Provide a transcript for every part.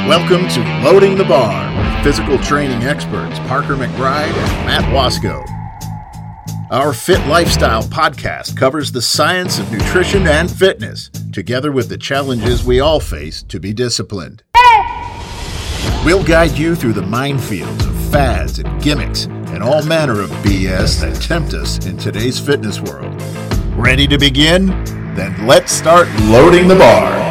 Welcome to Loading the Bar with physical training experts Parker McBride and Matt Wasco. Our Fit Lifestyle podcast covers the science of nutrition and fitness, together with the challenges we all face to be disciplined. We'll guide you through the minefields of fads and gimmicks and all manner of BS that tempt us in today's fitness world. Ready to begin? Then let's start loading the bar.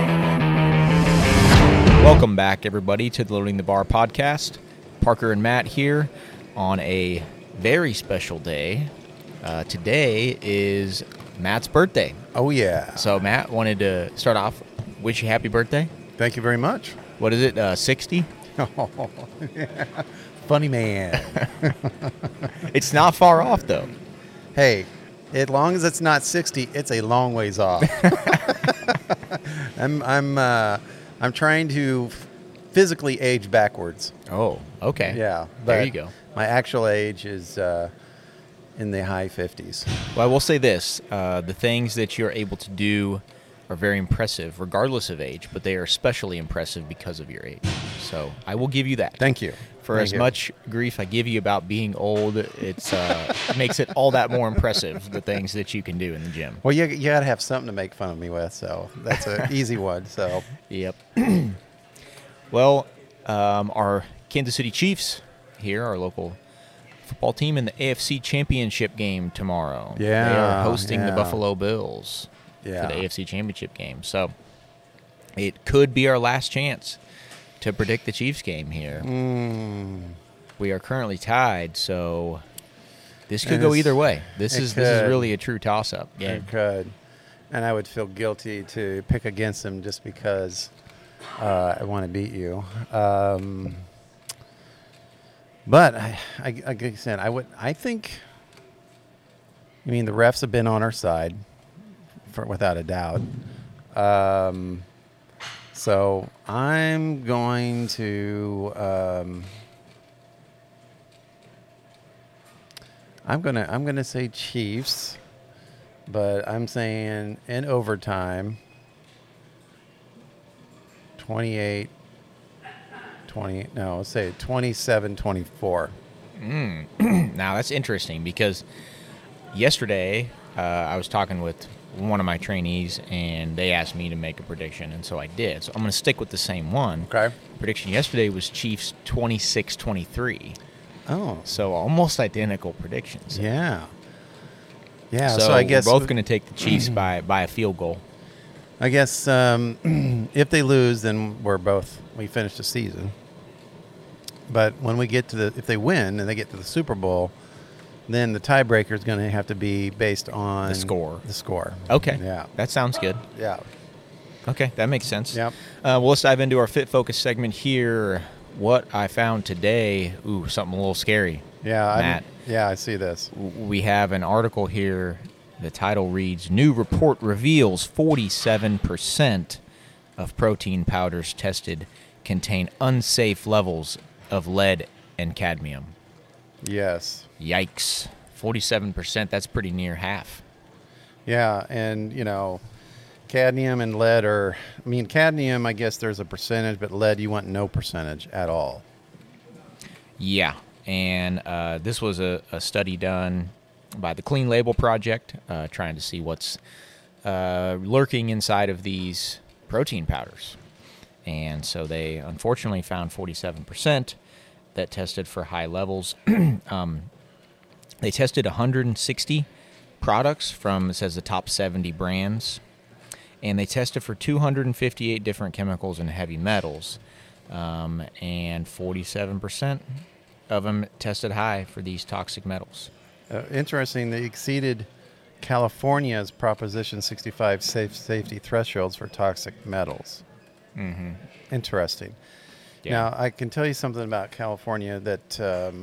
Welcome back, everybody, to the Loading the Bar podcast. Parker and Matt here on a very special day. Today is Matt's birthday. Oh, yeah. So Matt wanted to start off, wish you happy birthday. Thank you very much. What is it, 60? Oh, yeah. Funny man. It's not far off, though. Hey, as long as it's not 60, it's a long ways off. I'm trying to physically age backwards. Oh, okay. Yeah. There you go. My actual age is in the high 50s. Well, I will say this. The things that you're able to do are very impressive, regardless of age, but they are especially impressive because of your age. So I will give you that. Thank you. For as much grief I give you about being old, it makes it all that more impressive, the things that you can do in the gym. Well, you got to have something to make fun of me with, so that's an easy one. So. Yep. Well, our Kansas City Chiefs here, our local football team, in the AFC Championship game tomorrow. Yeah. They are hosting the Buffalo Bills for the Yeah. AFC Championship game. So it could be our last chance to predict the Chiefs game here. We are currently tied, so this could go either way. This is really a true toss-up. Yeah, It could. And I would feel guilty to pick against them just because I want to beat you. But like I said, I think. I mean, the refs have been on our side, without a doubt. So I'm going to. I'm gonna say Chiefs, but I'm saying in overtime. 28-20. No, let's say 27-24. Now, that's interesting because yesterday I was talking with one of my trainees, and they asked me to make a prediction, and so I did. So I'm going to stick with the same one. Okay. Prediction yesterday was Chiefs 26-23. Oh. So almost identical predictions. Yeah. Yeah, So, I guess we're both going to take the Chiefs by a field goal. I guess if they lose, then we finish the season. But when we get to if they win and they get to the Super Bowl, then the tiebreaker is going to have to be based on The score. The score. Okay. Yeah. That sounds good. Yeah. Okay, that makes sense. Yep. Well, let's dive into our Fit Focus segment here. What I found today, something a little scary. Yeah. Matt. I see this. We have an article here. The title reads, New report reveals 47% of protein powders tested contain unsafe levels of lead and cadmium. Yes. Yikes. 47%, that's pretty near half. Yeah, and, cadmium and lead cadmium, I guess there's a percentage, but lead, you want no percentage at all. Yeah, and this was a study done by the Clean Label Project, trying to see what's lurking inside of these protein powders. And so they unfortunately found 47% that tested for high levels. They tested 160 products from, it says, the top 70 brands. And they tested for 258 different chemicals and heavy metals. And 47% of them tested high for these toxic metals. Interesting, they exceeded California's Proposition 65 safety thresholds for toxic metals. Mm-hmm. Interesting. Yeah. Now, I can tell you something about California that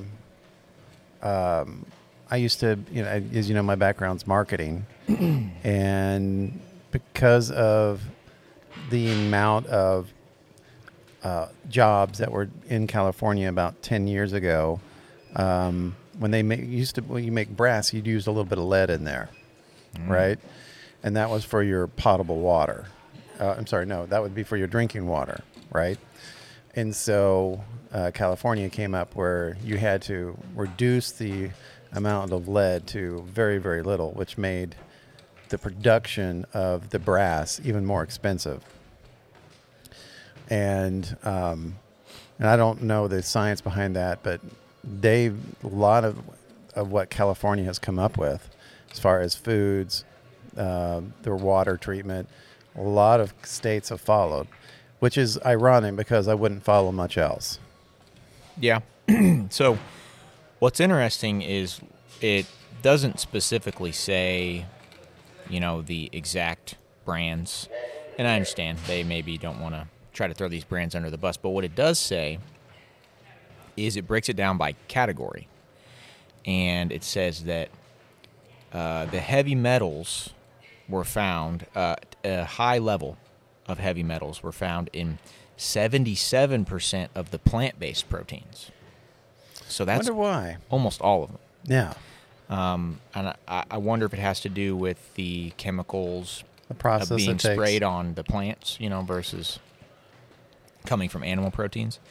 I used to, as you know, my background's marketing. And because of the amount of jobs that were in California about 10 years ago, when you make brass, you'd use a little bit of lead in there, right? And that was for your potable water. I'm sorry, no, that would be for your drinking water, right? And so California came up where you had to reduce the amount of lead to very, very little, which made the production of the brass even more expensive. And I don't know the science behind that, but a lot of what California has come up with as far as foods, their water treatment, a lot of states have followed, which is ironic because I wouldn't follow much else. Yeah. So what's interesting is it doesn't specifically say, the exact brands. And I understand they maybe don't want to try to throw these brands under the bus. But what it does say is it breaks it down by category. And it says that the heavy metals were found, a high level of heavy metals were found in 77% of the plant-based proteins. So that's wonder why. Almost all of them. Yeah. And I wonder if it has to do with the chemicals The process being it takes. sprayed on the plants, versus coming from animal proteins.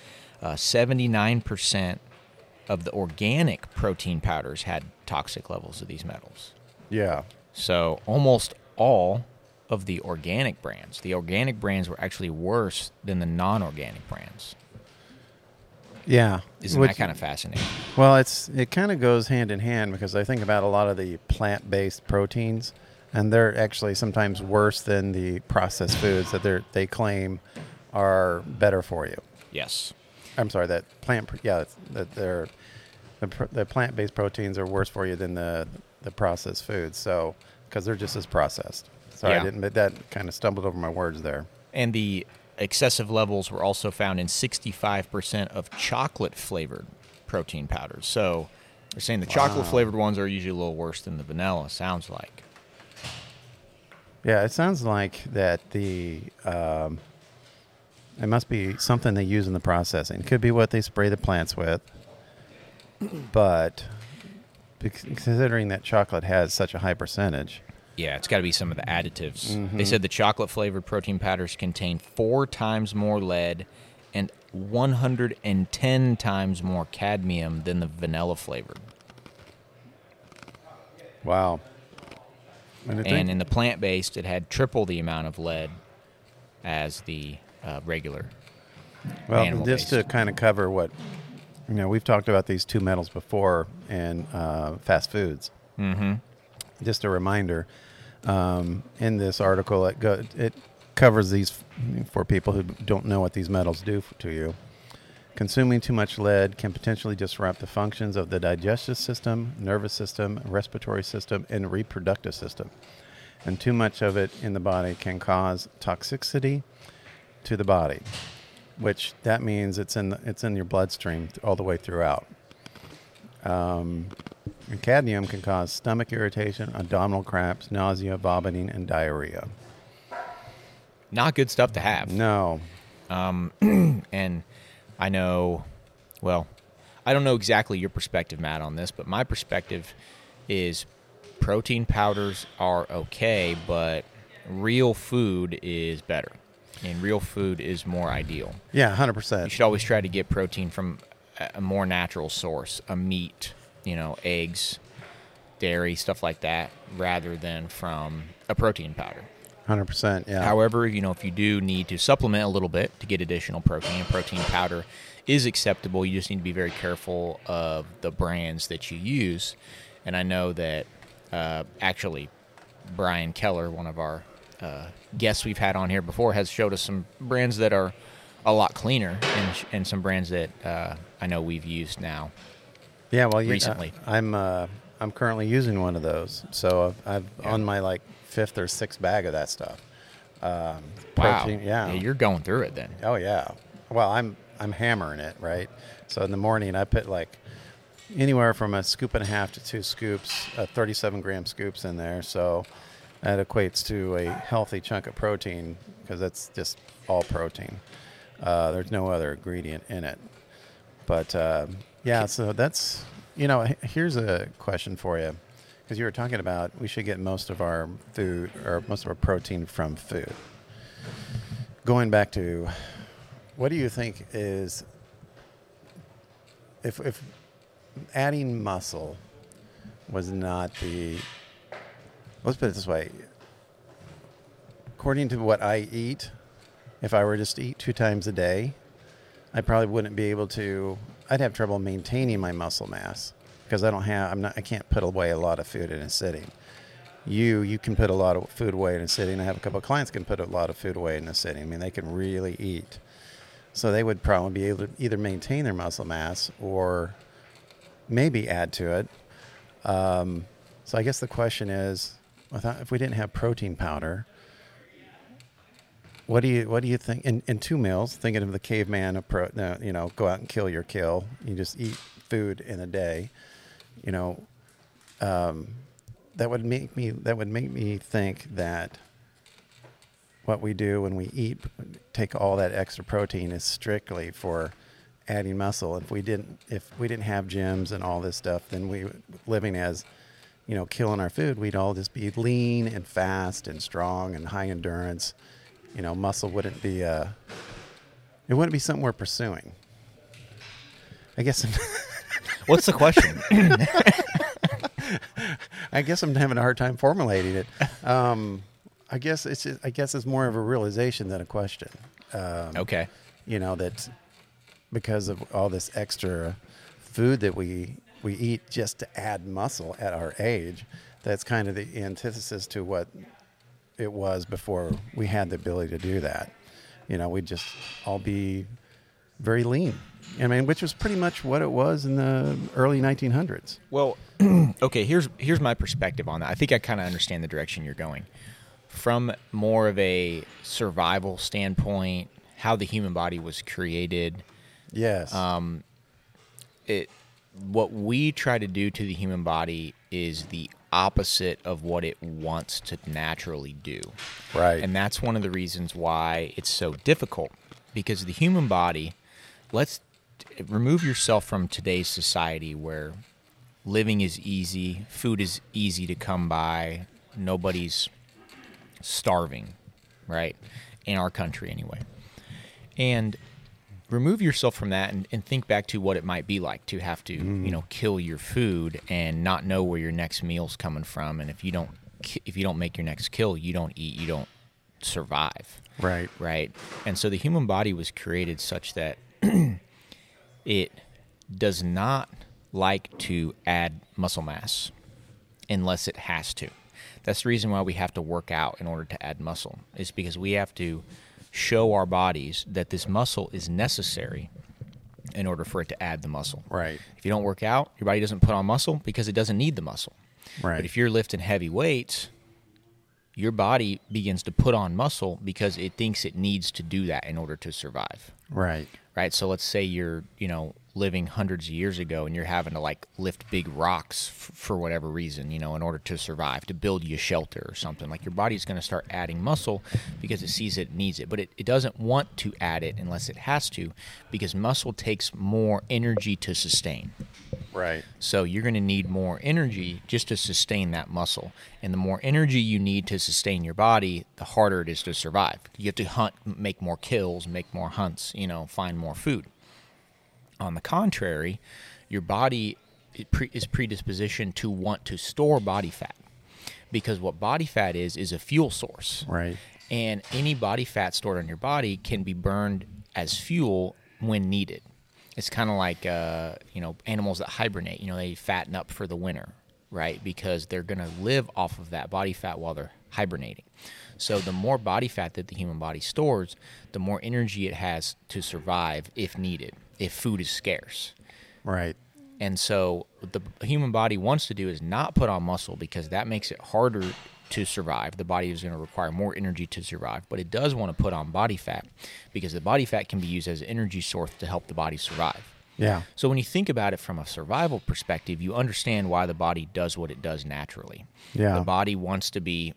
79% of the organic protein powders had toxic levels of these metals. Yeah. So almost all of the organic brands were actually worse than the non-organic brands. Yeah. Isn't that kind of fascinating? Well, it kind of goes hand in hand because I think about a lot of the plant-based proteins, and they're actually sometimes worse than the processed foods that they claim are better for you. Yes. I'm sorry, that the plant-based proteins are worse for you than the processed foods. So because they're just as processed. Sorry, Yeah. I didn't. But that kind of stumbled over my words there. And the excessive levels were also found in 65% of chocolate-flavored protein powders. So they're saying the chocolate-flavored ones are usually a little worse than the vanilla, sounds like. Yeah, it sounds like that it must be something they use in the processing. It could be what they spray the plants with, but considering that chocolate has such a high percentage. Yeah, it's got to be some of the additives. Mm-hmm. They said the chocolate-flavored protein powders contain 4 times more lead and 110 times more cadmium than the vanilla-flavored. Wow. And in the plant-based, it had triple the amount of lead as the regular animal-based. Just to kind of cover what, we've talked about these two metals before in fast foods. Mm-hmm. Just a reminder, in this article, it covers these for people who don't know what these metals do to you. Consuming too much lead can potentially disrupt the functions of the digestive system, nervous system, respiratory system, and reproductive system. And too much of it in the body can cause toxicity to the body, which that means it's in your bloodstream all the way throughout. And cadmium can cause stomach irritation, abdominal cramps, nausea, vomiting, and diarrhea. Not good stuff to have. No. And I know, I don't know exactly your perspective, Matt, on this, but my perspective is protein powders are okay, but real food is better. And real food is more ideal. Yeah, 100%. You should always try to get protein from a more natural source, a meat, eggs, dairy, stuff like that, rather than from a protein powder. 100%, yeah. However, if you do need to supplement a little bit to get additional protein, protein powder is acceptable. You just need to be very careful of the brands that you use. And I know that actually Brian Keller, one of our guests we've had on here before, has showed us some brands that are a lot cleaner and some brands that I know we've used now. Yeah, well, recently. I'm currently using one of those, so I've on my 5th or 6th bag of that stuff. Protein, wow. Yeah, you're going through it then. Oh yeah. Well, I'm hammering it, right? So in the morning I put anywhere from a scoop and a half to 2 scoops, 37-gram scoops in there. So that equates to a healthy chunk of protein because that's just all protein. There's no other ingredient in it. But yeah, so that's, here's a question for you. Because you were talking about we should get most of our food or most of our protein from food. Going back to what do you think is, if adding muscle was not the, let's put it this way, according to what I eat, if I were just to eat 2 times a day, I probably wouldn't be able to, I'd have trouble maintaining my muscle mass because I can't put away a lot of food in a sitting. You can put a lot of food away in a sitting. I have a couple of clients can put a lot of food away in a sitting. I mean, they can really eat. So they would probably be able to either maintain their muscle mass or maybe add to it. So I guess the question is, if we didn't have protein powder, what do you think? In 2 meals, thinking of the caveman approach, go out and kill your kill. You just eat food in a day. That would make me think that what we do when we eat, take all that extra protein, is strictly for adding muscle. If we didn't have gyms and all this stuff, then we living as, killing our food, we'd all just be lean and fast and strong and high endurance. Muscle wouldn't be it wouldn't be something we're pursuing. I guess. What's the question? I guess I'm having a hard time formulating it. I guess it's more of a realization than a question. Okay. That because of all this extra food that we eat just to add muscle at our age, that's kind of the antithesis to what it was before we had the ability to do that. We'd just all be very lean. I mean, which was pretty much what it was in the early 1900s. Well, okay, here's my perspective on that. I think I kind of understand the direction you're going. From more of a survival standpoint, how the human body was created. Yes. What we try to do to the human body is the opposite of what it wants to naturally do. Right. And that's one of the reasons why it's so difficult, because the human body, let's remove yourself from today's society where living is easy, food is easy to come by, nobody's starving, right? In our country anyway. And remove yourself from that and think back to what it might be like to have to, kill your food and not know where your next meal's coming from. And if you don't make your next kill, you don't eat, you don't survive. Right. Right. And so the human body was created such that it does not like to add muscle mass unless it has to. That's the reason why we have to work out in order to add muscle, is because we have to show our bodies that this muscle is necessary in order for it to add the muscle. Right. If you don't work out, your body doesn't put on muscle because it doesn't need the muscle. Right. But if you're lifting heavy weights, your body begins to put on muscle because it thinks it needs to do that in order to survive. Right. Right. So let's say you're, living hundreds of years ago and you're having to lift big rocks for whatever reason, in order to survive, to build you a shelter or something. Your body's going to start adding muscle because it sees it needs it, but it doesn't want to add it unless it has to, because muscle takes more energy to sustain. Right. So you're going to need more energy just to sustain that muscle. And the more energy you need to sustain your body, the harder it is to survive. You have to hunt, make more kills, make more hunts, find more food. On the contrary, your body is predispositioned to want to store body fat, because what body fat is a fuel source. Right. And any body fat stored on your body can be burned as fuel when needed. It's kind of like, animals that hibernate. They fatten up for the winter, right? Because they're going to live off of that body fat while they're hibernating. So the more body fat that the human body stores, the more energy it has to survive if needed, if food is scarce. Right. And so what the human body wants to do is not put on muscle, because that makes it harder to survive. The body is going to require more energy to survive, but it does want to put on body fat, because the body fat can be used as an energy source to help the body survive. Yeah. So when you think about it from a survival perspective, you understand why the body does what it does naturally. Yeah. The body wants to be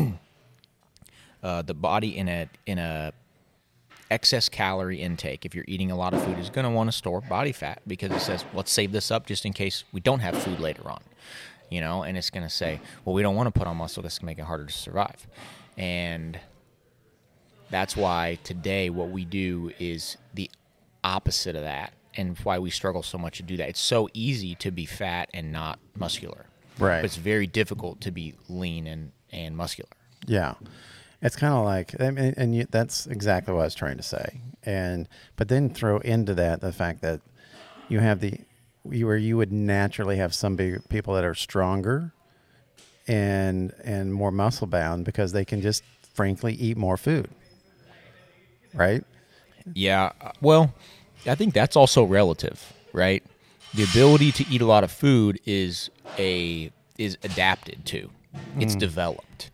the body in a excess calorie intake. If you're eating a lot of food, is going to want to store body fat, because it says, let's save this up just in case we don't have food later on. And it's going to say, well, we don't want to put on muscle. This can make it harder to survive. And That's why today what we do is the opposite of that, and why we struggle so much to do that. It's so easy to be fat and not muscular. Right. But it's very difficult to be lean and muscular. Yeah. It's kind of like, I mean, that's exactly what I was trying to say. But then throw into that the fact that you have where you would naturally have some people that are stronger and more muscle bound because they can just frankly eat more food. Right? Yeah. Well, I think that's also relative, right? The ability to eat a lot of food is adapted to. It's developed.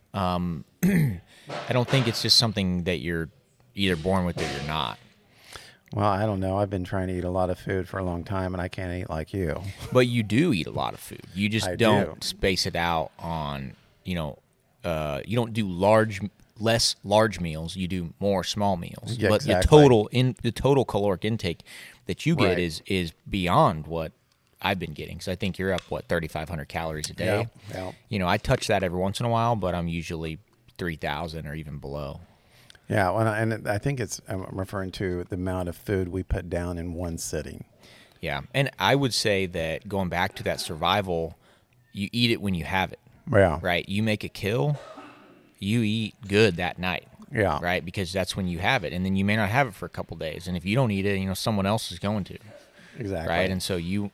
I don't think it's just something that you're either born with or you're not. Well, I don't know. I've been trying to eat a lot of food for a long time, and I can't eat like you. But you do eat a lot of food. You just don't do. space it out on, you don't do less large meals. You do more small meals. Yeah, but exactly. the total caloric intake that you get Right. is beyond what I've been getting. So I think you're up 3,500 calories a day. Yeah. I touch that every once in a while, but I'm usually 3,000 or even below. Yeah, well, and I think I'm referring to the amount of food we put down in one sitting. Yeah, and I would say that going back to that survival, you eat it when you have it. Yeah. Right? You make a kill, you eat good that night. Yeah. Right? Because that's when you have it, and then you may not have it for a couple days, and if you don't eat it, someone else is going to. Exactly. Right? And so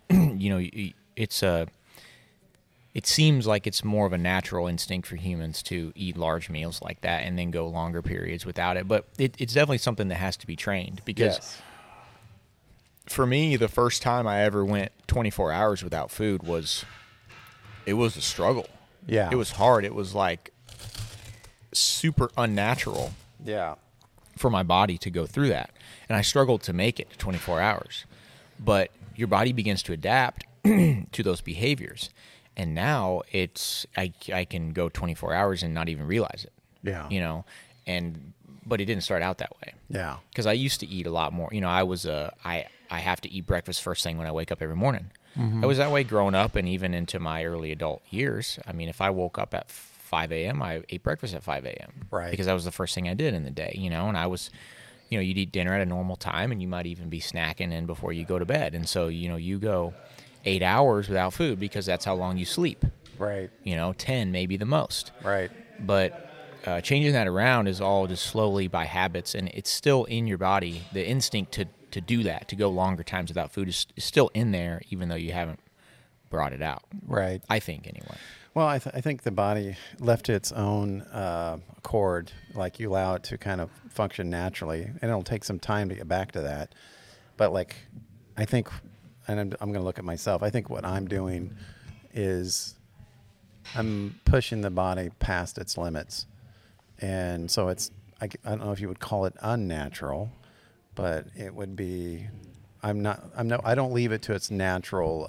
it seems like it's more of a natural instinct for humans to eat large meals like that and then go longer periods without it. But it's definitely something that has to be trained because Yes. for me, the first time I ever went 24 hours without food it was a struggle. Yeah. It was hard. It was like super unnatural Yeah. for my body to go through that. And I struggled to make it to 24 hours. But your body begins to adapt to those behaviors. And now I can go 24 hours and not even realize it. Yeah. But it didn't start out that way. Yeah. Because I used to eat a lot more. I have to eat breakfast first thing when I wake up every morning. I was that way growing up and even into my early adult years. I mean, if I woke up at 5 a.m., I ate breakfast at 5 a.m. Right. Because that was the first thing I did in the day, and I was, you'd eat dinner at a normal time and you might even be snacking in before you go to bed. And so, you go 8 hours without food because that's how long you sleep. Right. 10 maybe the most. Right. But changing that around is all just slowly by habits, and it's still in your body. The instinct to do that, to go longer times without food is still in there, even though you haven't brought it out. Right. I think, anyway. Well, I think the body left to its own accord, like you allow it to kind of function naturally, and it'll take some time to get back to that. But I think, and I'm going to look at myself, I think what I'm doing is I'm pushing the body past its limits. And so I don't know if you would call it unnatural, but it would be, I don't leave it to its natural,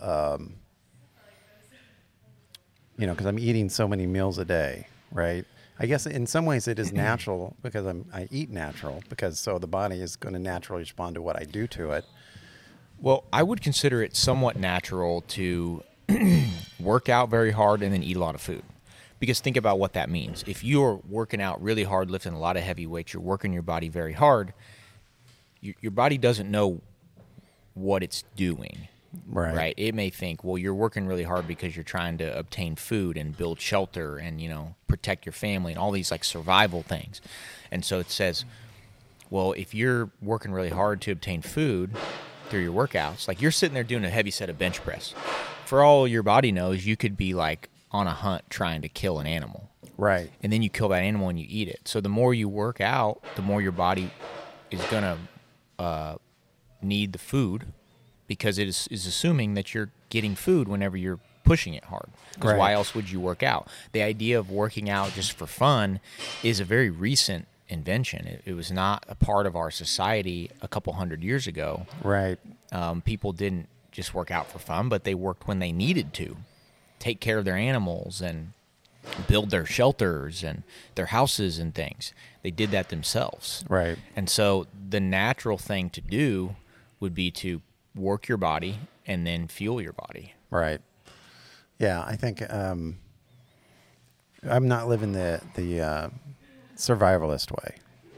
because I'm eating so many meals a day, right? I guess in some ways it is natural because I eat natural so the body is going to naturally respond to what I do to it. Well, I would consider it somewhat natural to work out very hard and then eat a lot of food. Because think about what that means. If you're working out really hard, lifting a lot of heavy weights, you're working your body very hard, your body doesn't know what it's doing. Right? It may think, well, you're working really hard because you're trying to obtain food and build shelter and, protect your family and all these survival things. And so it says, well, if you're working really hard to obtain food through your workouts, you're sitting there doing a heavy set of bench press. For all your body knows, you could be on a hunt trying to kill an animal. Right. And then you kill that animal and you eat it. So the more you work out, the more your body is going to need the food because it is assuming that you're getting food whenever you're pushing it hard. Because Right. why else would you work out? The idea of working out just for fun is a very recent invention. It was not a part of our society a couple hundred years ago. Right. People didn't just work out for fun, but they worked when they needed to take care of their animals and build their shelters and their houses and things. They did that themselves. Right. And so the natural thing to do would be to work your body and then fuel your body. Right. Yeah, I think I'm not living the survivalist way.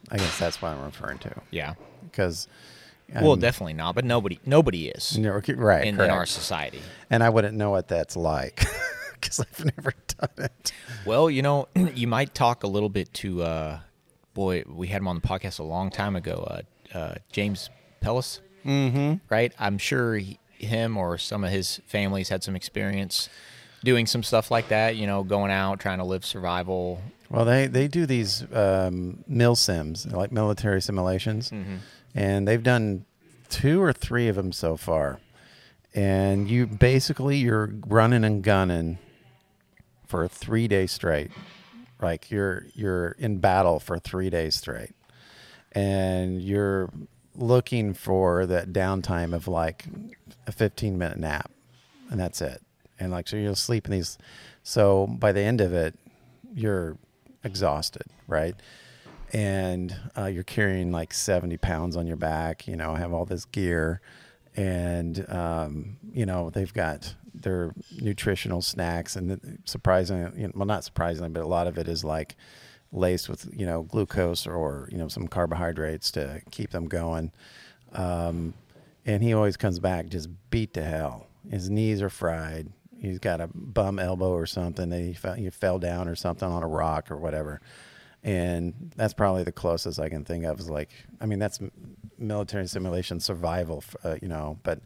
I guess that's what I'm referring to. Yeah. Because, Well, definitely not. But nobody is right, in our society. and I wouldn't know what that's like because I've never done it. Well, you might talk a little bit to, we had him on the podcast a long time ago, James Pellis, right? I'm sure him or some of his families had some experience doing some stuff like that, going out, trying to live survival. Well, they do these mil sims, like military simulations, and they've done 2 or 3 of them so far. And you're running and gunning for 3 days straight. Like you're in battle for 3 days straight. And you're looking for that downtime of like a 15-minute nap, and that's it. And like, so you'll sleep in these. So by the end of it, you're exhausted, right? And you're carrying like 70 pounds on your back, have all this gear. And, they've got their nutritional snacks, and surprisingly, well, not surprisingly, but a lot of it is like laced with, glucose or, some carbohydrates to keep them going. And he always comes back just beat to hell. His knees are fried. He's got a bum elbow or something that he fell down or something on a rock or whatever. And that's probably the closest I can think of is like, I mean, that's military simulation survival, but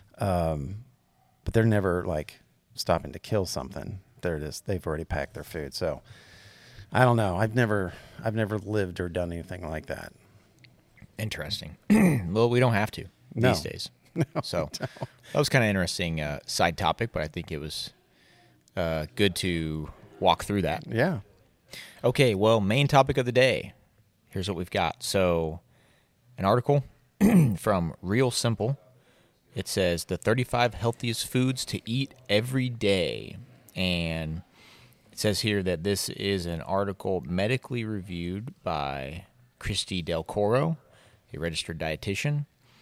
they're never like stopping to kill something. They've already packed their food. So I don't know. I've never lived or done anything like that. Interesting. Well, we don't have to these days. No, so that was kind of interesting side topic, but I think it was good to walk through that. Yeah. Okay, well, main topic of the day. Here's what we've got. So an article from Real Simple. It says the 35 healthiest foods to eat every day. And it says here that this is an article medically reviewed by Christy Del Coro, a registered dietitian,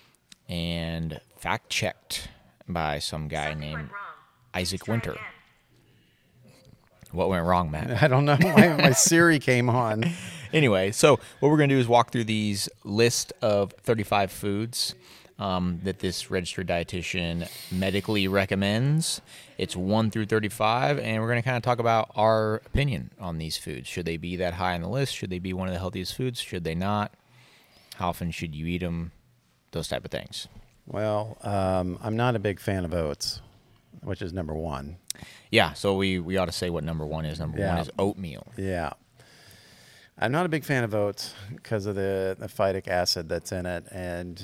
and fact-checked by some guy named Isaac Winter. What went wrong, Matt? I don't know. My Siri came on. Anyway, so what we're going to do is walk through these list of 35 foods that this registered dietitian medically recommends. It's 1 through 35, and we're going to kind of talk about our opinion on these foods. Should they be that high on the list? Should they be one of the healthiest foods? Should they not? How often should you eat them? Those type of things. Well, I'm not a big fan of oats, which is number 1. Yeah, so we ought to say what number 1 is. Number 1 is oatmeal. Yeah. I'm not a big fan of oats because of the phytic acid that's in it. And,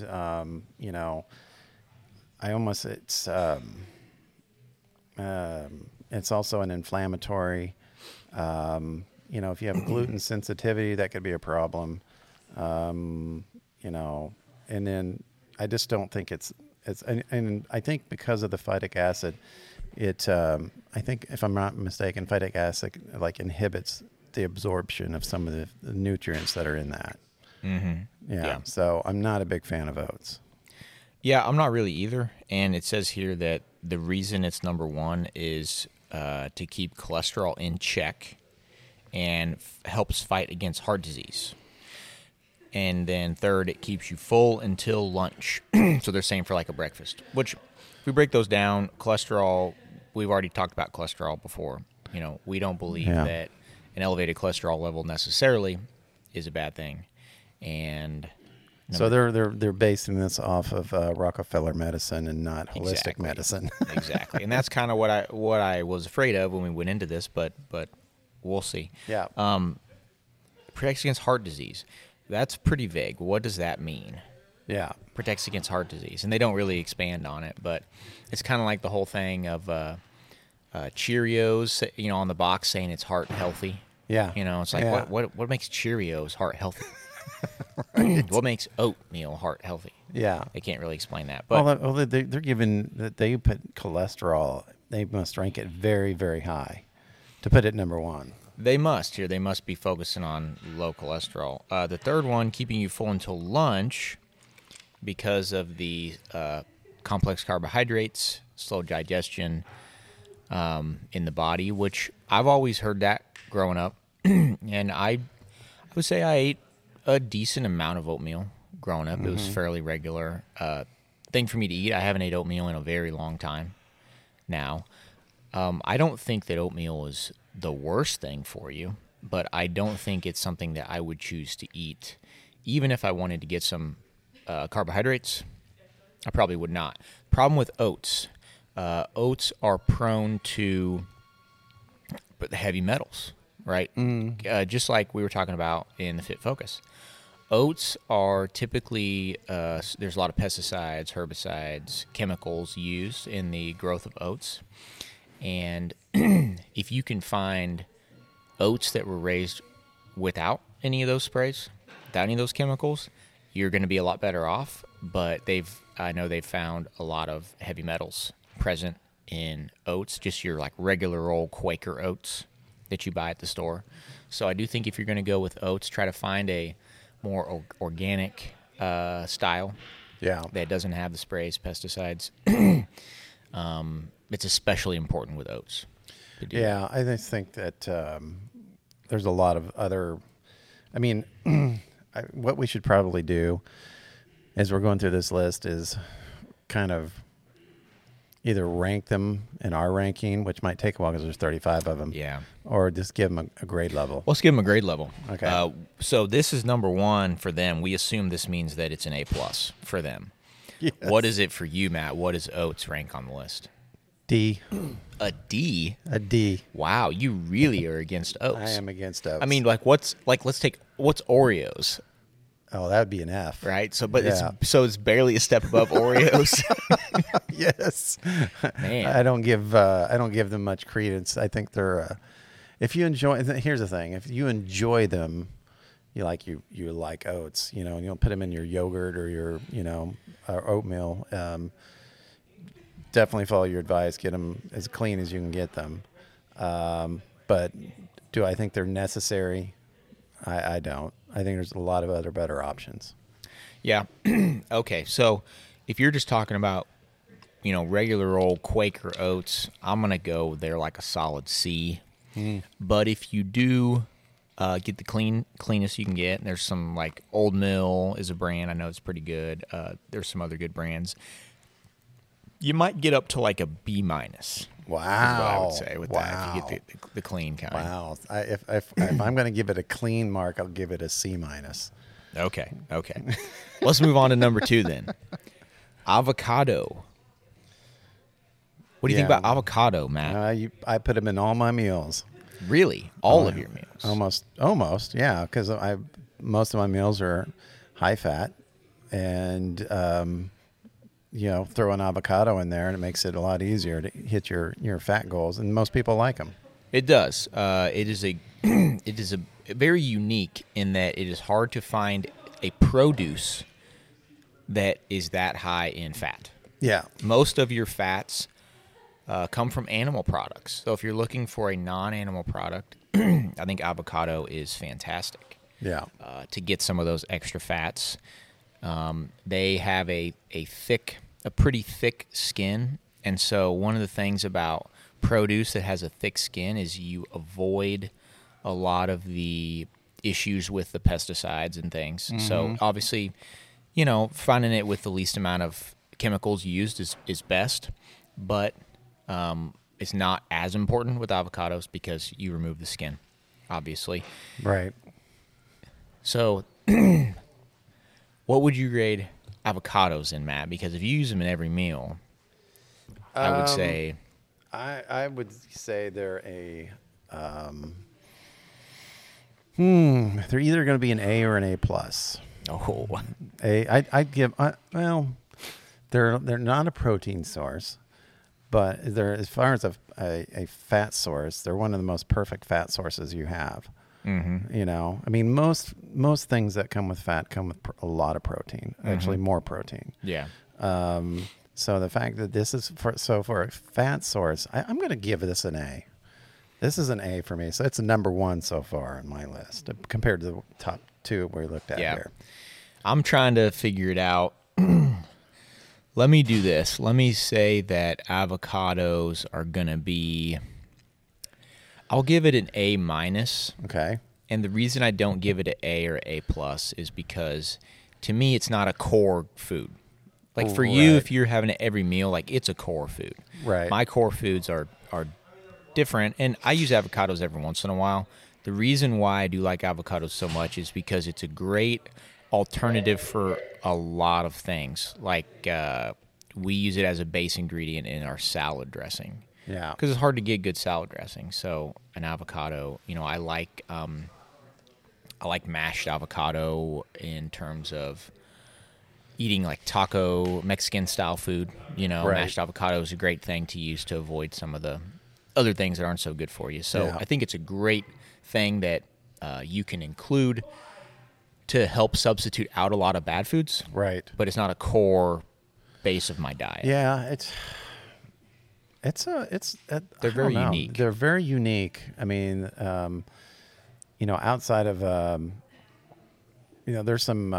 it's also an inflammatory. If you have gluten sensitivity, that could be a problem. And then I just don't think and I think because of the phytic acid, I think if I'm not mistaken, phytic acid like inhibits the absorption of some of the nutrients that are in that. Mm-hmm. Yeah. So I'm not a big fan of oats. Yeah, I'm not really either. And it says here that the reason it's number 1 is to keep cholesterol in check and helps fight against heart disease. And then third, it keeps you full until lunch. So they're saying for like a breakfast, which if we break those down, cholesterol, we've already talked about cholesterol before. We don't believe that an elevated cholesterol level necessarily is a bad thing. And so they're basing this off of Rockefeller medicine and not holistic medicine. Exactly. And that's kind of what I was afraid of when we went into this, but we'll see. Yeah. Protects against heart disease. That's pretty vague. What does that mean? Yeah. Protects against heart disease. And they don't really expand on it, but it's kind of like the whole thing of Cheerios, on the box saying it's heart healthy. Yeah. It's like, what makes Cheerios heart healthy? Right. What makes oatmeal heart healthy? Yeah. They can't really explain that. But they're given that they put cholesterol, they must rank it very, very high to put it number 1. They must be focusing on low cholesterol. The third one, keeping you full until lunch because of the complex carbohydrates, slow digestion in the body, which I've always heard that growing up. And I would say I ate a decent amount of oatmeal growing up. It was fairly regular thing for me to eat. I haven't ate oatmeal in a very long time now. I don't think that oatmeal is the worst thing for you, but I don't think it's something that I would choose to eat. Even if I wanted to get some carbohydrates, I probably would not. Problem with oats. Oats are prone to the heavy metals, right? Just like we were talking about in the Fit Focus. Oats are typically, there's a lot of pesticides, herbicides, chemicals used in the growth of oats. And if you can find oats that were raised without any of those sprays, without any of those chemicals, you're going to be a lot better off. But I know they've found a lot of heavy metals present in oats, just your like regular old Quaker oats that you buy at the store. So I do think if you're going to go with oats, try to find a more organic style that doesn't have the sprays, pesticides. It's especially important with oats. Yeah, I just think that there's a lot of other. I mean, what we should probably do as we're going through this list is kind of either rank them in our ranking, which might take a while because there's 35 of them. Yeah. Or just give them a grade level. Let's give them a grade level. Okay. So this is number 1 for them. We assume this means that it's an A+ for them. Yes. What is it for you, Matt? What does oats rank on the list? D. A D? A D. Wow, you really are against oats. I am against oats. I mean, what's Oreos? Oh, that would be an F. Right? So but Yeah. it's barely a step above Oreos. Yes. Man. I don't give them much credence. I think they're if you enjoy, here's the thing, if you enjoy them, you like oats, and you'll put them in your yogurt or your, or oatmeal. Definitely follow your advice. Get them as clean as you can get them. But do I think they're necessary? I don't. I think there's a lot of other better options. Yeah. Okay. So if you're just talking about, regular old Quaker oats, I'm going to go there like a solid C. But if you do get the cleanest you can get, and there's some like Old Mill is a brand. I know it's pretty good. There's some other good brands. You might get up to like a B-. Wow. Is what I would say with that if you get the clean kind. Wow. If I'm going to give it a clean mark, I'll give it a C-. Okay. Let's move on to number 2 then. Avocado. What do you think about avocado, Matt? I put them in all my meals. Really? All of your meals? Almost, yeah, because most of my meals are high fat, and throw an avocado in there, and it makes it a lot easier to hit your fat goals, and most people like them. It does. It is a very unique in that it is hard to find a produce that is that high in fat. Yeah. Most of your fats come from animal products. So if you're looking for a non-animal product, I think avocado is fantastic. Yeah. To get some of those extra fats. They have a pretty thick skin. And so one of the things about produce that has a thick skin is you avoid a lot of the issues with the pesticides and things. Mm-hmm. So obviously, finding it with the least amount of chemicals used is best, but it's not as important with avocados because you remove the skin, obviously. Right. So what would you grade avocados in, Matt? Because if you use them in every meal, I would say... I would say they're they're either going to be an A or an A+. Oh. I'd give, they're not a protein source, but they're, as far as a fat source, they're one of the most perfect fat sources you have. Mm-hmm. I mean, most things that come with fat come with a lot of protein, actually more protein. Yeah. So the fact that this is for a fat source, I'm going to give this an A. This is an A for me. So it's a number 1 so far on my list compared to the top 2 we looked at here. I'm trying to figure it out. Let me do this. Let me say that avocados are going to be, I'll give it an A-. Okay. And the reason I don't give it an A or A plus is because, to me, it's not a core food. Like for you, if you're having it every meal, like it's a core food. Right. My core foods are different, and I use avocados every once in a while. The reason why I do like avocados so much is because it's a great alternative for a lot of things. Like we use it as a base ingredient in our salad dressing. Yeah. Because it's hard to get good salad dressing. So an avocado, I like mashed avocado in terms of eating like taco Mexican style food. Mashed avocado is a great thing to use to avoid some of the other things that aren't so good for you. So I think it's a great thing that you can include to help substitute out a lot of bad foods. Right. But it's not a core base of my diet. Yeah, they're very unique. They're very unique. I mean, outside of there's some.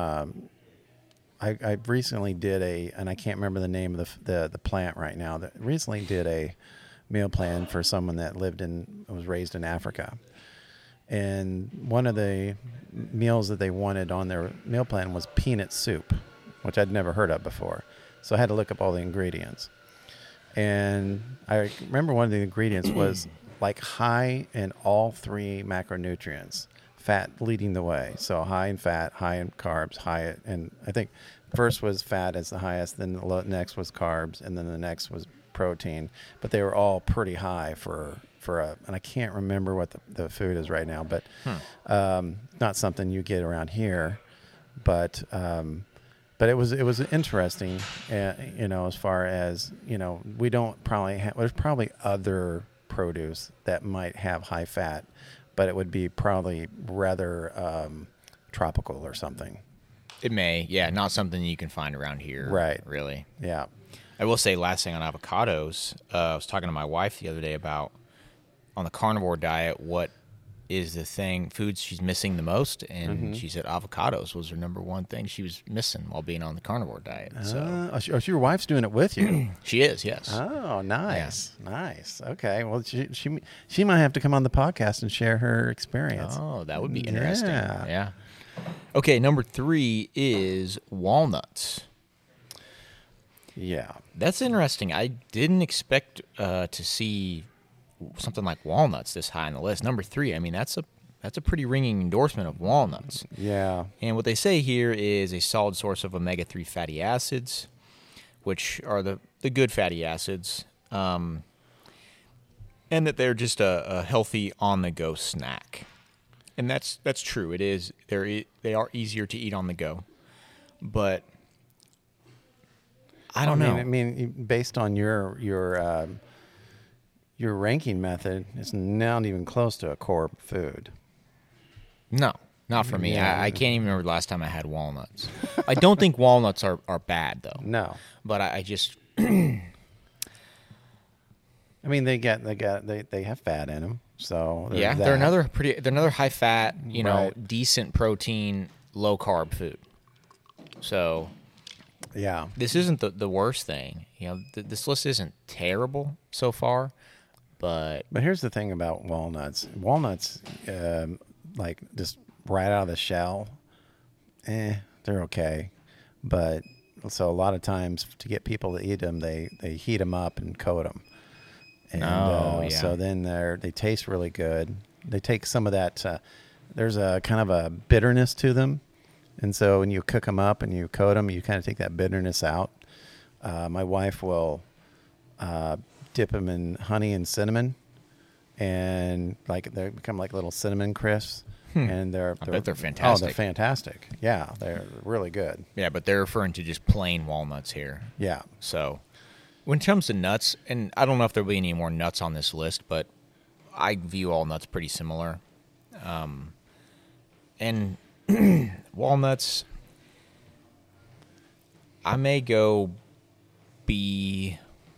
I recently did and I can't remember the name of the plant right now. That recently did a meal plan for someone that was raised in Africa, and one of the meals that they wanted on their meal plan was peanut soup, which I'd never heard of before. So I had to look up all the ingredients. And I remember one of the ingredients was like high in all three macronutrients, fat leading the way. So high in fat, high in carbs, and I think first was fat as the highest, then the next was carbs, and then the next was protein. But they were all pretty high for and I can't remember what the food is right now, but not something you get around here. But it was interesting, as far as, we don't probably there's probably other produce that might have high fat, but it would be probably rather tropical or something. It may, yeah, not something you can find around here. Right. Really. Yeah. I will say last thing on avocados, I was talking to my wife the other day about on the carnivore diet, what is the foods she's missing the most, and she said avocados was her number one thing she was missing while being on the carnivore diet. So your wife's doing it with you. She is, yes. Oh, nice, nice. Okay, well, she might have to come on the podcast and share her experience. Oh, that would be interesting. Yeah. Okay, number 3 is walnuts. Yeah, that's interesting. I didn't expect to see something like walnuts this high on the list. Number 3, I mean, that's a pretty ringing endorsement of walnuts. Yeah. And what they say here is a solid source of omega-3 fatty acids, which are the good fatty acids, and that they're just a healthy on-the-go snack. And that's true. It is. They are easier to eat on the go, but I don't know. I mean, based on your ranking method, it's not even close to a core food. No, not for me. Yeah. I can't even remember the last time I had walnuts. I don't think walnuts are bad though. No, but I just. I mean, they have fat in them, so yeah, they're another high fat, decent protein, low carb food. So. Yeah, this isn't the worst thing. This list isn't terrible so far, but here's the thing about walnuts. Walnuts, like just right out of the shell, they're okay. But so a lot of times to get people to eat them, they heat them up and coat them. And so then they taste really good. They take some of that. There's a kind of a bitterness to them. And so when you cook them up and you coat them, you kind of take that bitterness out. My wife will dip them in honey and cinnamon, and they become like little cinnamon crisps. And I bet they're fantastic. Oh, they're fantastic. Yeah, they're really good. Yeah, but they're referring to just plain walnuts here. Yeah. So when it comes to nuts, and I don't know if there'll be any more nuts on this list, but I view all nuts pretty similar. And walnuts, I may go B,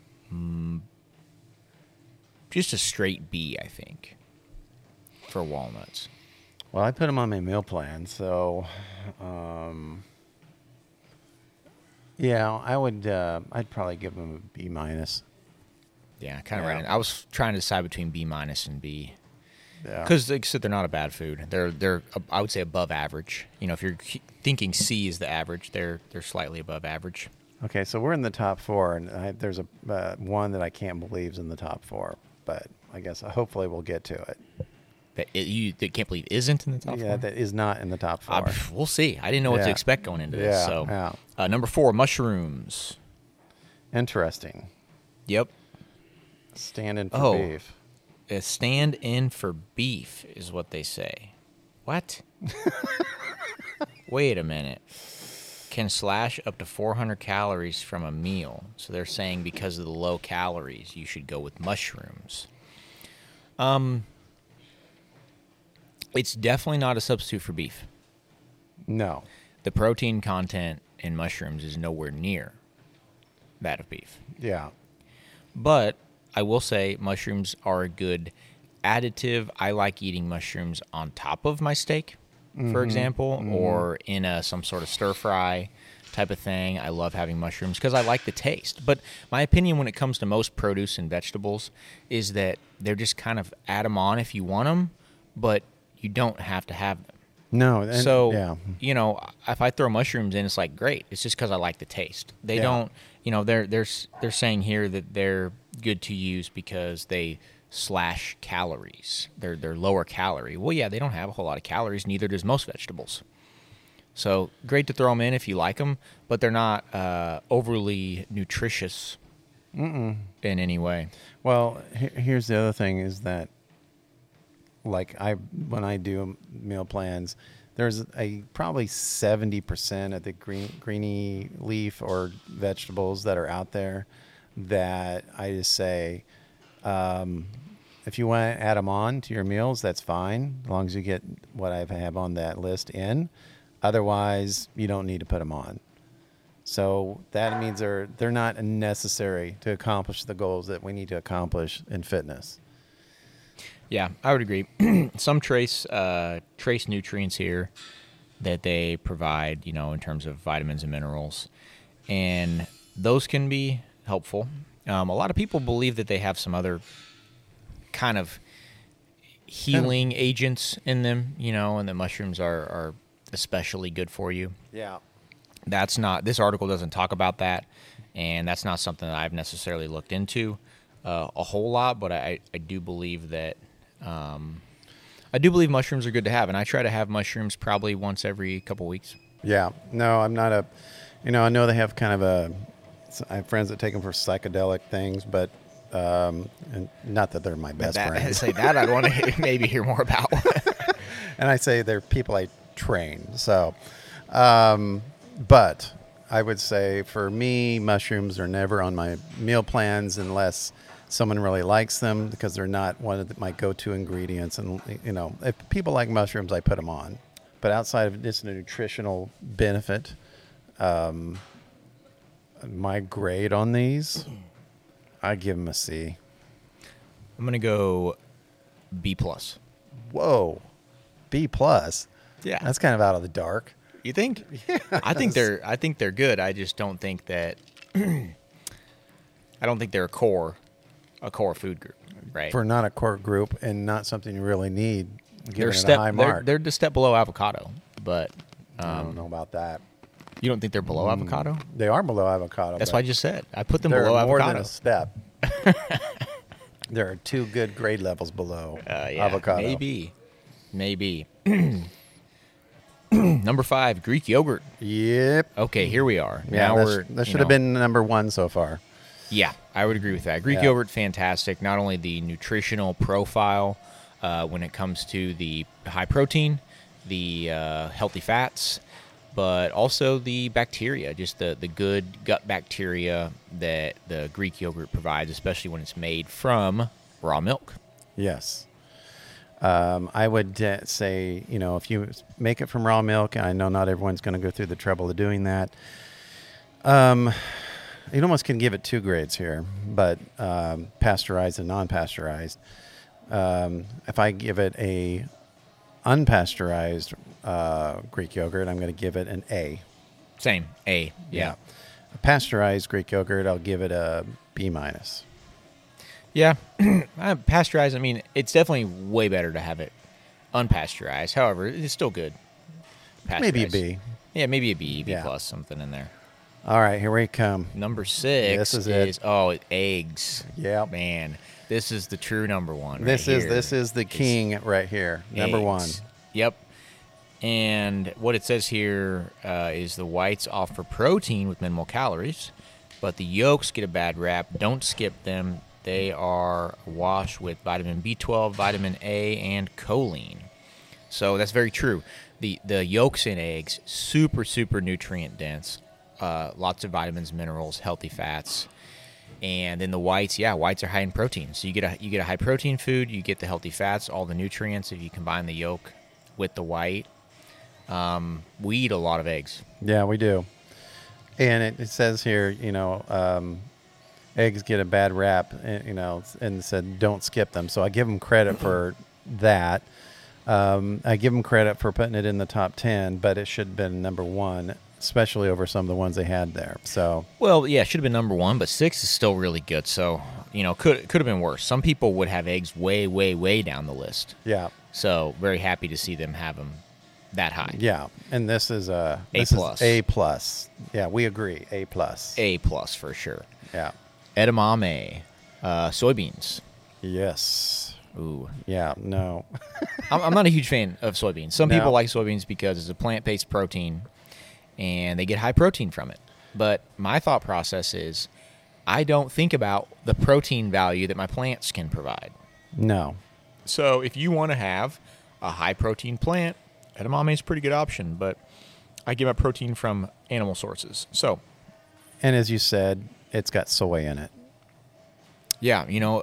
just a straight B, I think, for walnuts. Well, I put them on my meal plan, so yeah, I would. I'd probably give them a B minus. Yeah, kind of right. I was trying to decide between B minus and B. Yeah. Because like I said, they're not a bad food. They're I would say above average. You know, if you're thinking C is the average, they're slightly above average. Okay, so we're in the top 4, and there's a one that I can't believe is in the top 4, but I guess hopefully we'll get to it. That can't believe isn't in the top 4? Yeah, that is not in the top 4. We'll see. I didn't know what to Yeah. expect going into this. Yeah, So, yeah. Number 4, mushrooms. Interesting. Yep. Stand in for beef. A stand in for beef is what they say. What? Wait a minute. Can slash up to 400 calories from a meal. So they're saying because of the low calories, you should go with mushrooms. It's definitely not a substitute for beef. No. The protein content in mushrooms is nowhere near that of beef. Yeah. But I will say mushrooms are a good additive. I like eating mushrooms on top of my steak, for example, or in some sort of stir fry type of thing. I love having mushrooms because I like the taste. But my opinion when it comes to most produce and vegetables is that they're just kind of add them on if you want them, but you don't have to have them. No. And, So, yeah. you know, if I throw mushrooms in, it's like, great. It's just because I like the taste. They don't, you know, they're saying here that they're good to use because they slash calories. They're lower calorie. Well, yeah, they don't have a whole lot of calories. Neither does most vegetables. So great to throw them in if you like them, but they're not overly nutritious in any way. Well, here's the other thing is that, like when I do meal plans, there's probably 70% of the greeny leaf or vegetables that are out there that I just say, if you want to add them on to your meals, that's fine, as long as you get what I have on that list in. Otherwise, you don't need to put them on. So that means they're not necessary to accomplish the goals that we need to accomplish in fitness. Yeah, I would agree. Some trace nutrients here that they provide, you know, in terms of vitamins and minerals, and those can be helpful. A lot of people believe that they have some other kind of healing agents in them, you know, and that mushrooms are especially good for you. Yeah. That's not, this article doesn't talk about that, and that's not something that I've necessarily looked into a whole lot, but I do believe that mushrooms are good to have, and I try to have mushrooms probably once every couple weeks. Yeah. No, I'm not I know they have kind of I have friends that take them for psychedelic things, but and not that they're my best friends. Say that I'd want to maybe hear more about. And I say they're people I train. So, but I would say for me, mushrooms are never on my meal plans unless someone really likes them, because they're not one of my go-to ingredients. And, you know, if people like mushrooms, I put them on. But outside of just a nutritional benefit, my grade on these, I give them a C. I'm gonna go B+. Whoa, B+. Yeah, That's kind of out of the dark. you think? Yeah, I think they're good. I just don't think that. I don't think they're a core food group, right? For not a core group and not something you really need. They're Giving it a high mark. they're just step below avocado, but I don't know about that. you don't think they're below avocado? They are below avocado. That's but what I just said. I put them they're below more avocado. than a step. There are 2 good grade levels below Yeah, avocado. Maybe. Number 5, Greek yogurt. Yep. Okay, here we are. Yeah, Now that should have been number 1 so far. Yeah, I would agree with that. Greek yogurt, fantastic. Not only the nutritional profile when it comes to the high protein, the healthy fats, but also the bacteria, just the good gut bacteria that the Greek yogurt provides, especially when it's made from raw milk. Yes. I would say, you know, if you make it from raw milk, and I know not everyone's going to go through the trouble of doing that, you almost can give it 2 grades here, but pasteurized and non-pasteurized. If I give it a unpasteurized Greek yogurt, I'm going to give it an A. Same, A. Yeah. A pasteurized Greek yogurt, I'll give it a B-. Yeah, pasteurized. I mean, it's definitely way better to have it unpasteurized. However, it's still good. Maybe a Pasteurized. B. Yeah, maybe a B, B Yeah. plus, something in there. All right, here we come. Number 6 This is it. eggs. Yep. Man, this is the true number one. This right is here. this is the king right here. Number one. Eggs. Yep. And what it says here is the whites offer protein with minimal calories, but the yolks get a bad rap. Don't skip them. They are washed with vitamin B12, vitamin A, and choline. So that's very true. The yolks in eggs, super, super nutrient dense. Lots of vitamins, minerals, healthy fats. And then the whites, whites are high in protein. So you get a high protein food, you get the healthy fats, all the nutrients if you combine the yolk with the white. We eat a lot of eggs. Yeah, we do. And it says here, eggs get a bad rap, and it said don't skip them. So I give them credit for that. I give them credit for putting it in the top 10, but it should have been number 1, especially over some of the ones they had there. So, Well, yeah, it should have been number 1, but 6 is still really good. So, could have been worse. Some people would have eggs way, way, way down the list. yeah. So, very happy to see them have them that high. Yeah, and this is A+. A plus. Yeah, we agree. A plus. A plus for sure. Yeah. Edamame, soybeans. Yes. Ooh, Yeah. No. I'm not a huge fan of soybeans. Some No. people like soybeans because it's a plant-based protein, and they get high protein from it. But my thought process is, I don't think about the protein value that my plants can provide. No. So if you want to have a high-protein plant, edamame is a pretty good option. But I get my protein from animal sources. So And as you said, it's got soy in it. yeah,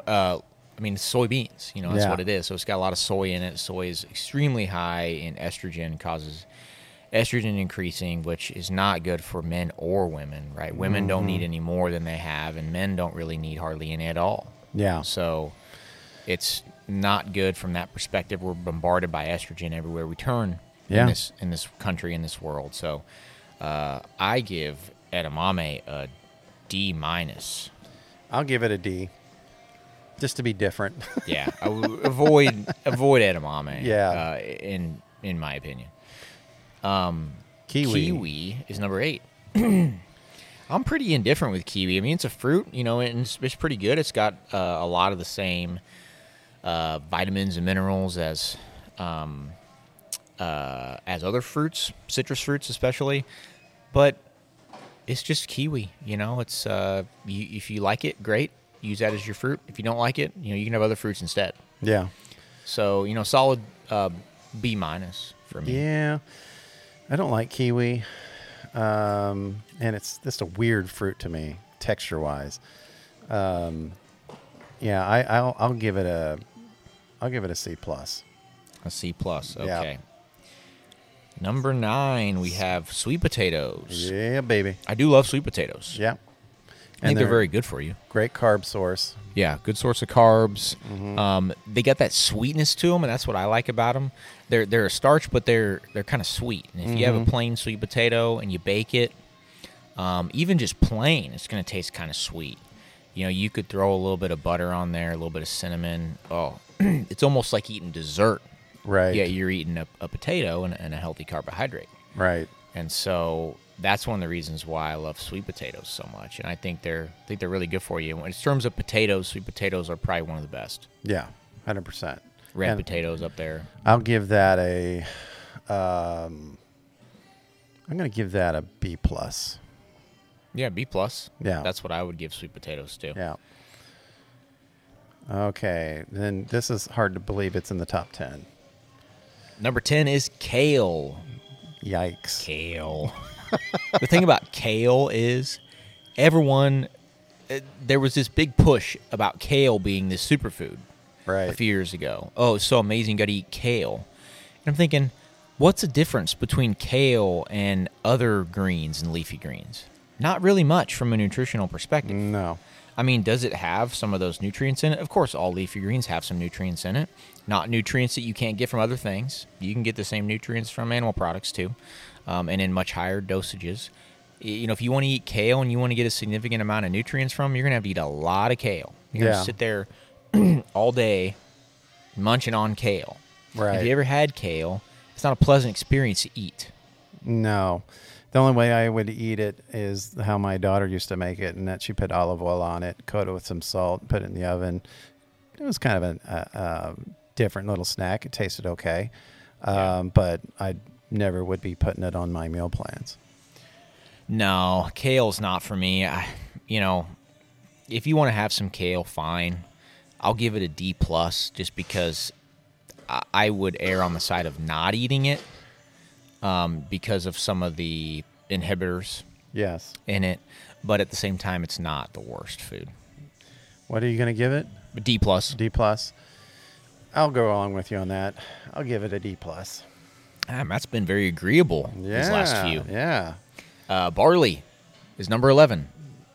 soybeans, that's Yeah. what it is. So it's got a lot of soy in it. Soy is extremely high in estrogen, causes estrogen increasing, which is not good for men or women, right? Women don't need any more than they have, and men don't really need hardly any at all. Yeah. So it's not good from that perspective. We're bombarded by estrogen everywhere we turn Yeah. in this country, in this world. So I give edamame a D minus. I'll give it a D. Just to be different. Yeah, I would avoid edamame. Yeah. In my opinion, Kiwi. kiwi is number 8. I'm pretty indifferent with kiwi. I mean, it's a fruit, and it's pretty good. It's got a lot of the same vitamins and minerals as other fruits, citrus fruits especially, but it's just kiwi. It's if you like it, great. Use that as your fruit. If you don't like it, you can have other fruits instead. Yeah. So, solid B minus for me. Yeah. I don't like kiwi. And it's just a weird fruit to me, texture wise. I'll give it a C plus. A C plus. Yeah. Okay. Number 9, we have sweet potatoes. Yeah, baby. I do love sweet potatoes. Yeah. I think they're very good for you. Great carb source. Yeah, good source of carbs. Mm-hmm. They got that sweetness to them, and that's what I like about them. They're a starch, but they're kind of sweet. And if you have a plain sweet potato and you bake it, even just plain, it's going to taste kind of sweet. You could throw a little bit of butter on there, a little bit of cinnamon. Oh, it's almost like eating dessert. Right. Yeah, you're eating a potato and a healthy carbohydrate. Right. And so that's one of the reasons why I love sweet potatoes so much. And I think they're really good for you. In terms of potatoes, sweet potatoes are probably one of the best. Yeah. 100%. Red potatoes up there. I'll give that I'm going to give that a B plus. Yeah, B plus. Yeah. That's what I would give sweet potatoes to. Yeah. Okay. Then this is hard to believe it's in the top 10. Number 10 is kale. Yikes. Kale. The thing about kale is everyone, there was this big push about kale being this superfood Right. a few years ago. Oh, it's so amazing, got to eat kale. And I'm thinking, what's the difference between kale and other greens and leafy greens? Not really much from a nutritional perspective. No. I mean, does it have some of those nutrients in it? Of course, all leafy greens have some nutrients in it. Not nutrients that you can't get from other things. You can get the same nutrients from animal products too, and in much higher dosages. If you want to eat kale and you want to get a significant amount of nutrients from, you're going to have to eat a lot of kale. You're going to sit there all day munching on kale. Right. Have you ever had kale? It's not a pleasant experience to eat. No. The only way I would eat it is how my daughter used to make it, and that she put olive oil on it, coat it with some salt, put it in the oven. It was kind of a different little snack. It tasted okay, but I never would be putting it on my meal plans. No, kale's not for me. If you want to have some kale, fine. I'll give it a D+, just because I would err on the side of not eating it because of some of the inhibitors Yes. in it. But at the same time, it's not the worst food. What are you going to give it? D+. D+. I'll go along with you on that. I'll give it a D+. Matt's been very agreeable these last few. Yeah. Barley is number 11.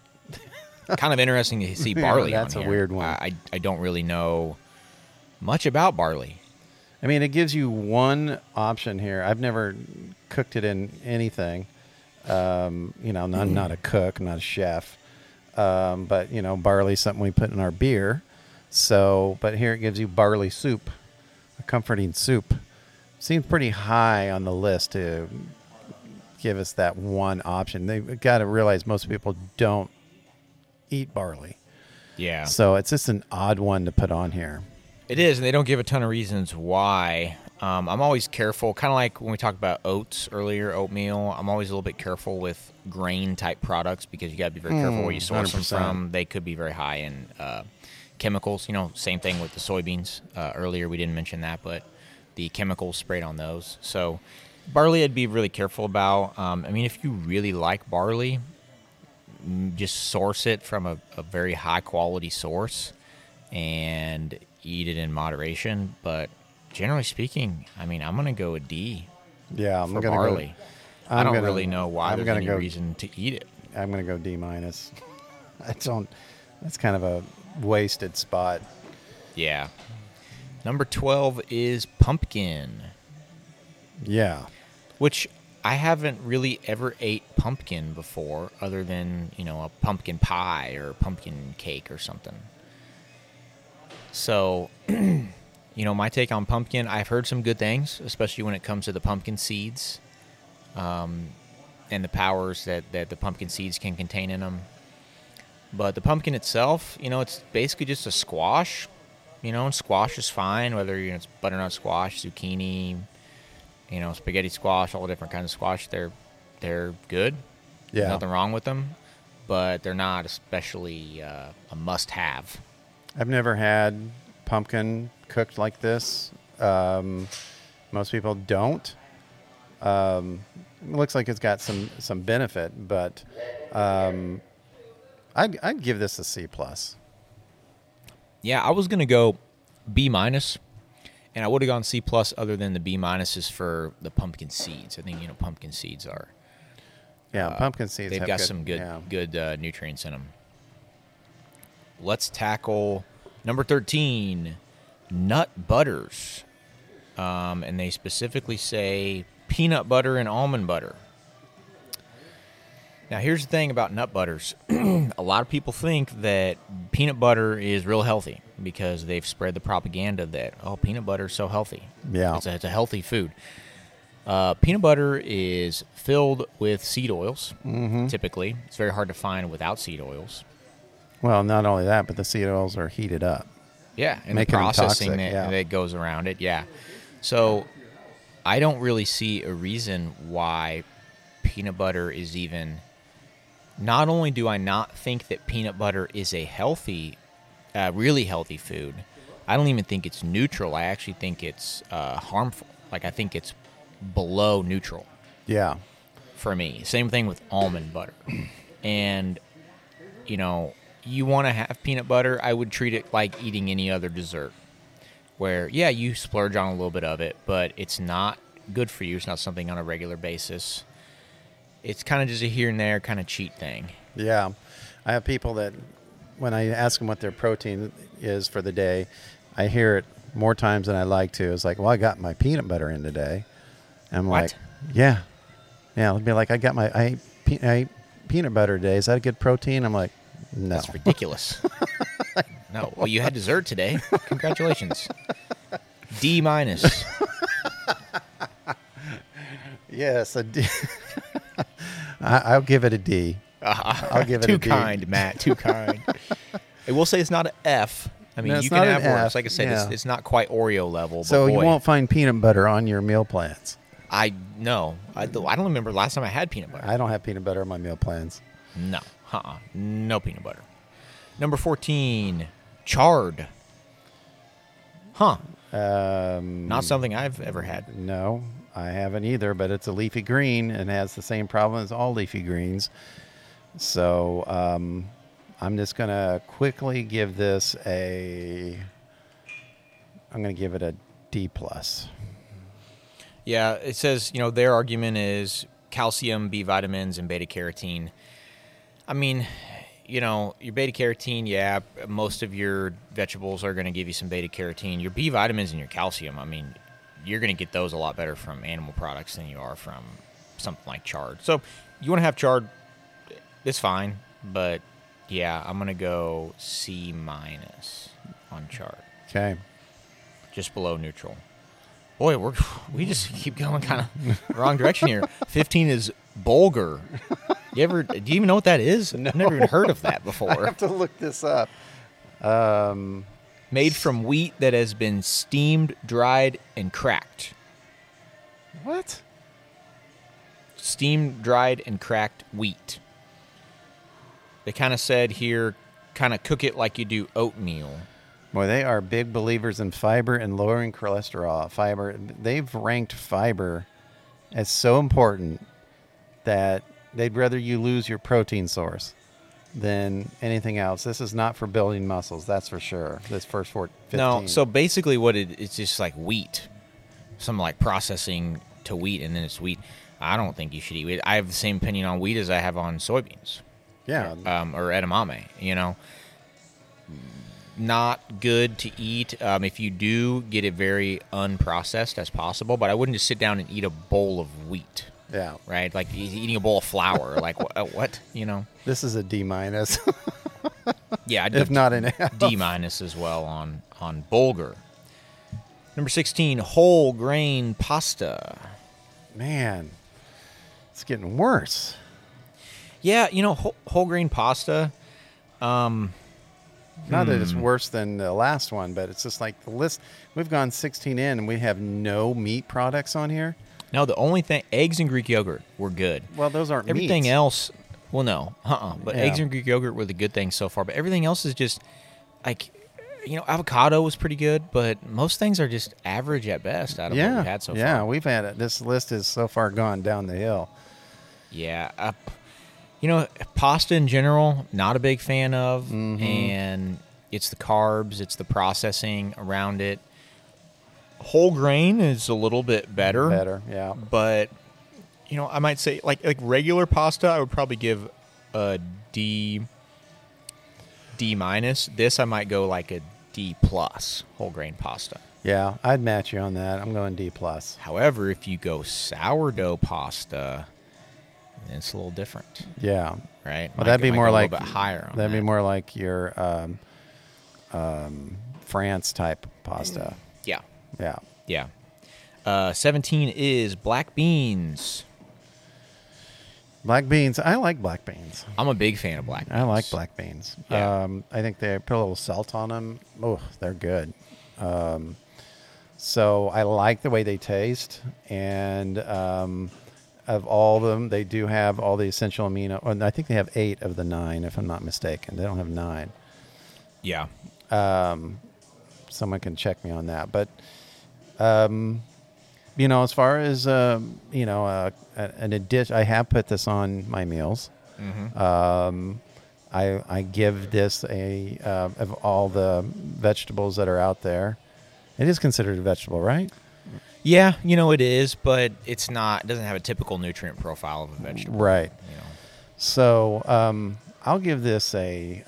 Kind of interesting to see barley That's on a here. weird one. I don't really know much about barley. I mean, it gives you one option here. I've never cooked it in anything. I'm not a cook, I'm not a chef. But, barley's something we put in our beer. So, but here it gives you barley soup, a comforting soup. Seems pretty high on the list to give us that one option. They've got to realize most people don't eat barley. Yeah. So it's just an odd one to put on here. It is, and they don't give a ton of reasons why. I'm always careful, kind of like when we talked about oats earlier, oatmeal. I'm always a little bit careful with grain-type products because you got to be very careful where you source 100%. them from. They could be very high in chemicals. Same thing with the soybeans. Earlier we didn't mention that, but the chemicals sprayed on those. So barley I'd be really careful about. If you really like barley, just source it from a very high-quality source and eat it in moderation. But generally speaking, I'm going to go a D Yeah, I'm for going to barley. go. I don't really know why I'm there's gonna any go- reason to eat it. I'm going to go D-. I don't. That's kind of a wasted spot. Yeah. Number 12 is pumpkin, Yeah. which I haven't really ever ate pumpkin before other than, a pumpkin pie or pumpkin cake or something. So, my take on pumpkin, I've heard some good things, especially when it comes to the pumpkin seeds and the powers that the pumpkin seeds can contain in them. But the pumpkin itself, it's basically just a squash. And squash is fine, whether it's butternut squash, zucchini, spaghetti squash, all the different kinds of squash. They're good. Yeah. There's nothing wrong with them, but they're not especially a must-have. I've never had pumpkin cooked like this. Most people don't. It looks like it's got some benefit, but I'd give this a C+. Yeah, I was going to go B-, and I would have gone C+ other than the B- is for the pumpkin seeds. I think, pumpkin seeds are... Yeah, pumpkin seeds. They've have got some good nutrients in them. Let's tackle number 13, nut butters. And they specifically say peanut butter and almond butter. Now, here's the thing about nut butters. A lot of people think that peanut butter is real healthy because they've spread the propaganda that, peanut butter is so healthy. Yeah. It's a healthy food. Peanut butter is filled with seed oils, typically. It's very hard to find without seed oils. Well, not only that, but the seed oils are heated up. Yeah, and Making the them processing toxic, that goes around it, yeah. So I don't really see a reason why peanut butter is even... Not only do I not think that peanut butter is a healthy, really healthy food, I don't even think it's neutral. I actually think it's harmful. I think it's below neutral. Yeah. For me. Same thing with almond butter. And, you want to have peanut butter, I would treat it like eating any other dessert. Where, yeah, you splurge on a little bit of it, but it's not good for you. It's not something on a regular basis. It's kind of just a here and there kind of cheat thing. Yeah. I have people that, when I ask them what their protein is for the day, I hear it more times than I like to. It's like, well, I got my peanut butter in today. And I'm What? like, yeah. Yeah, it'll be like, I ate peanut butter today. Is that a good protein? I'm like, no. That's ridiculous. No. Well, you had dessert today. Congratulations. D minus. Yes, a D. I'll give it a D. I'll give it Too a D. kind, Matt. Too kind. I will say it's not an F. I mean, No, it's you can not have an worse. F, Like I said, yeah. it's not quite Oreo level. But So boy, you won't find peanut butter on your meal plans. I don't remember last time I had peanut butter. I don't have peanut butter on my meal plans. No. No peanut butter. Number 14, chard. Huh. Not something I've ever had. No, I haven't either, but it's a leafy green and has the same problem as all leafy greens. So I'm just going to quickly give this I'm going to give it a D+. Yeah, it says, their argument is calcium, B vitamins, and beta carotene. I mean, your beta carotene, yeah, most of your vegetables are going to give you some beta carotene. Your B vitamins and your calcium, I mean, you're going to get those a lot better from animal products than you are from something like chard. So you want to have chard, it's fine, but yeah, I'm going to go C- on chard, Okay. just below neutral. Boy, we just keep going kind of wrong direction here. 15 is bulgur. Do you even know what that is? No. I've never even heard of that I before. have to look this up. Made from wheat that has been steamed, dried, and cracked. What? Steamed, dried, and cracked wheat. They kind of said here, kind of cook it like you do oatmeal. Boy, they are big believers in fiber and lowering cholesterol. Fiber, they've ranked fiber as so important that they'd rather you lose your protein source than anything else. This is not for building muscles, that's for sure. This first 15. No, so basically it's just like wheat. Some like processing to wheat and then it's wheat. I don't think you should eat wheat. I have the same opinion on wheat as I have on soybeans. Yeah. Or edamame, Not good to eat. If you do, get it very unprocessed as possible. But I wouldn't just sit down and eat a bowl of wheat, Yeah. right? Like eating a bowl of flour. Like, what? This is a D-. Yeah, I'd If give not an F. D- as well on bulgur. Number 16, whole grain pasta. Man, it's getting worse. Yeah, whole grain pasta. Not that it's worse than the last one, but it's just like the list. We've gone 16 in and we have no meat products on here. No, the only thing, eggs and Greek yogurt were good. Well, those aren't Everything meats. else, well, no. But Yeah. eggs and Greek yogurt were the good things so far. But everything else is just, like, avocado was pretty good, but most things are just average at best out of what we've had so far. Yeah, we've had it. This list has so far gone down the hill. Yeah. Pasta in general, not a big fan of. And it's the carbs, it's the processing around it. Whole grain is a little bit better. Better, yeah. But, I might say, like regular pasta, I would probably give a D-. This, I might go like a D+, whole grain pasta. Yeah, I'd match you on that. I'm going D+. However, if you go sourdough pasta, it's a little different, Yeah. right? Well, that'd be more go like a little bit higher. On That'd that. be more like your France type pasta. Yeah, Yeah. yeah. 17 is black beans. Black beans. I like black beans. I'm a big fan of black beans. I like black beans. Yeah. I think they put a little salt on them. Oh, they're good. So I like the way they taste. And of all of them, they do have all the essential amino. Well, I think they have 8 of the 9, if I'm not mistaken. They don't have 9. Yeah. Someone can check me on that. But, as far as, an addition, I have put this on my meals. I give this of all the vegetables that are out there. It is considered a vegetable, right? Yeah, it is, but it's not. It doesn't have a typical nutrient profile of a vegetable. Right. So I'll give this a.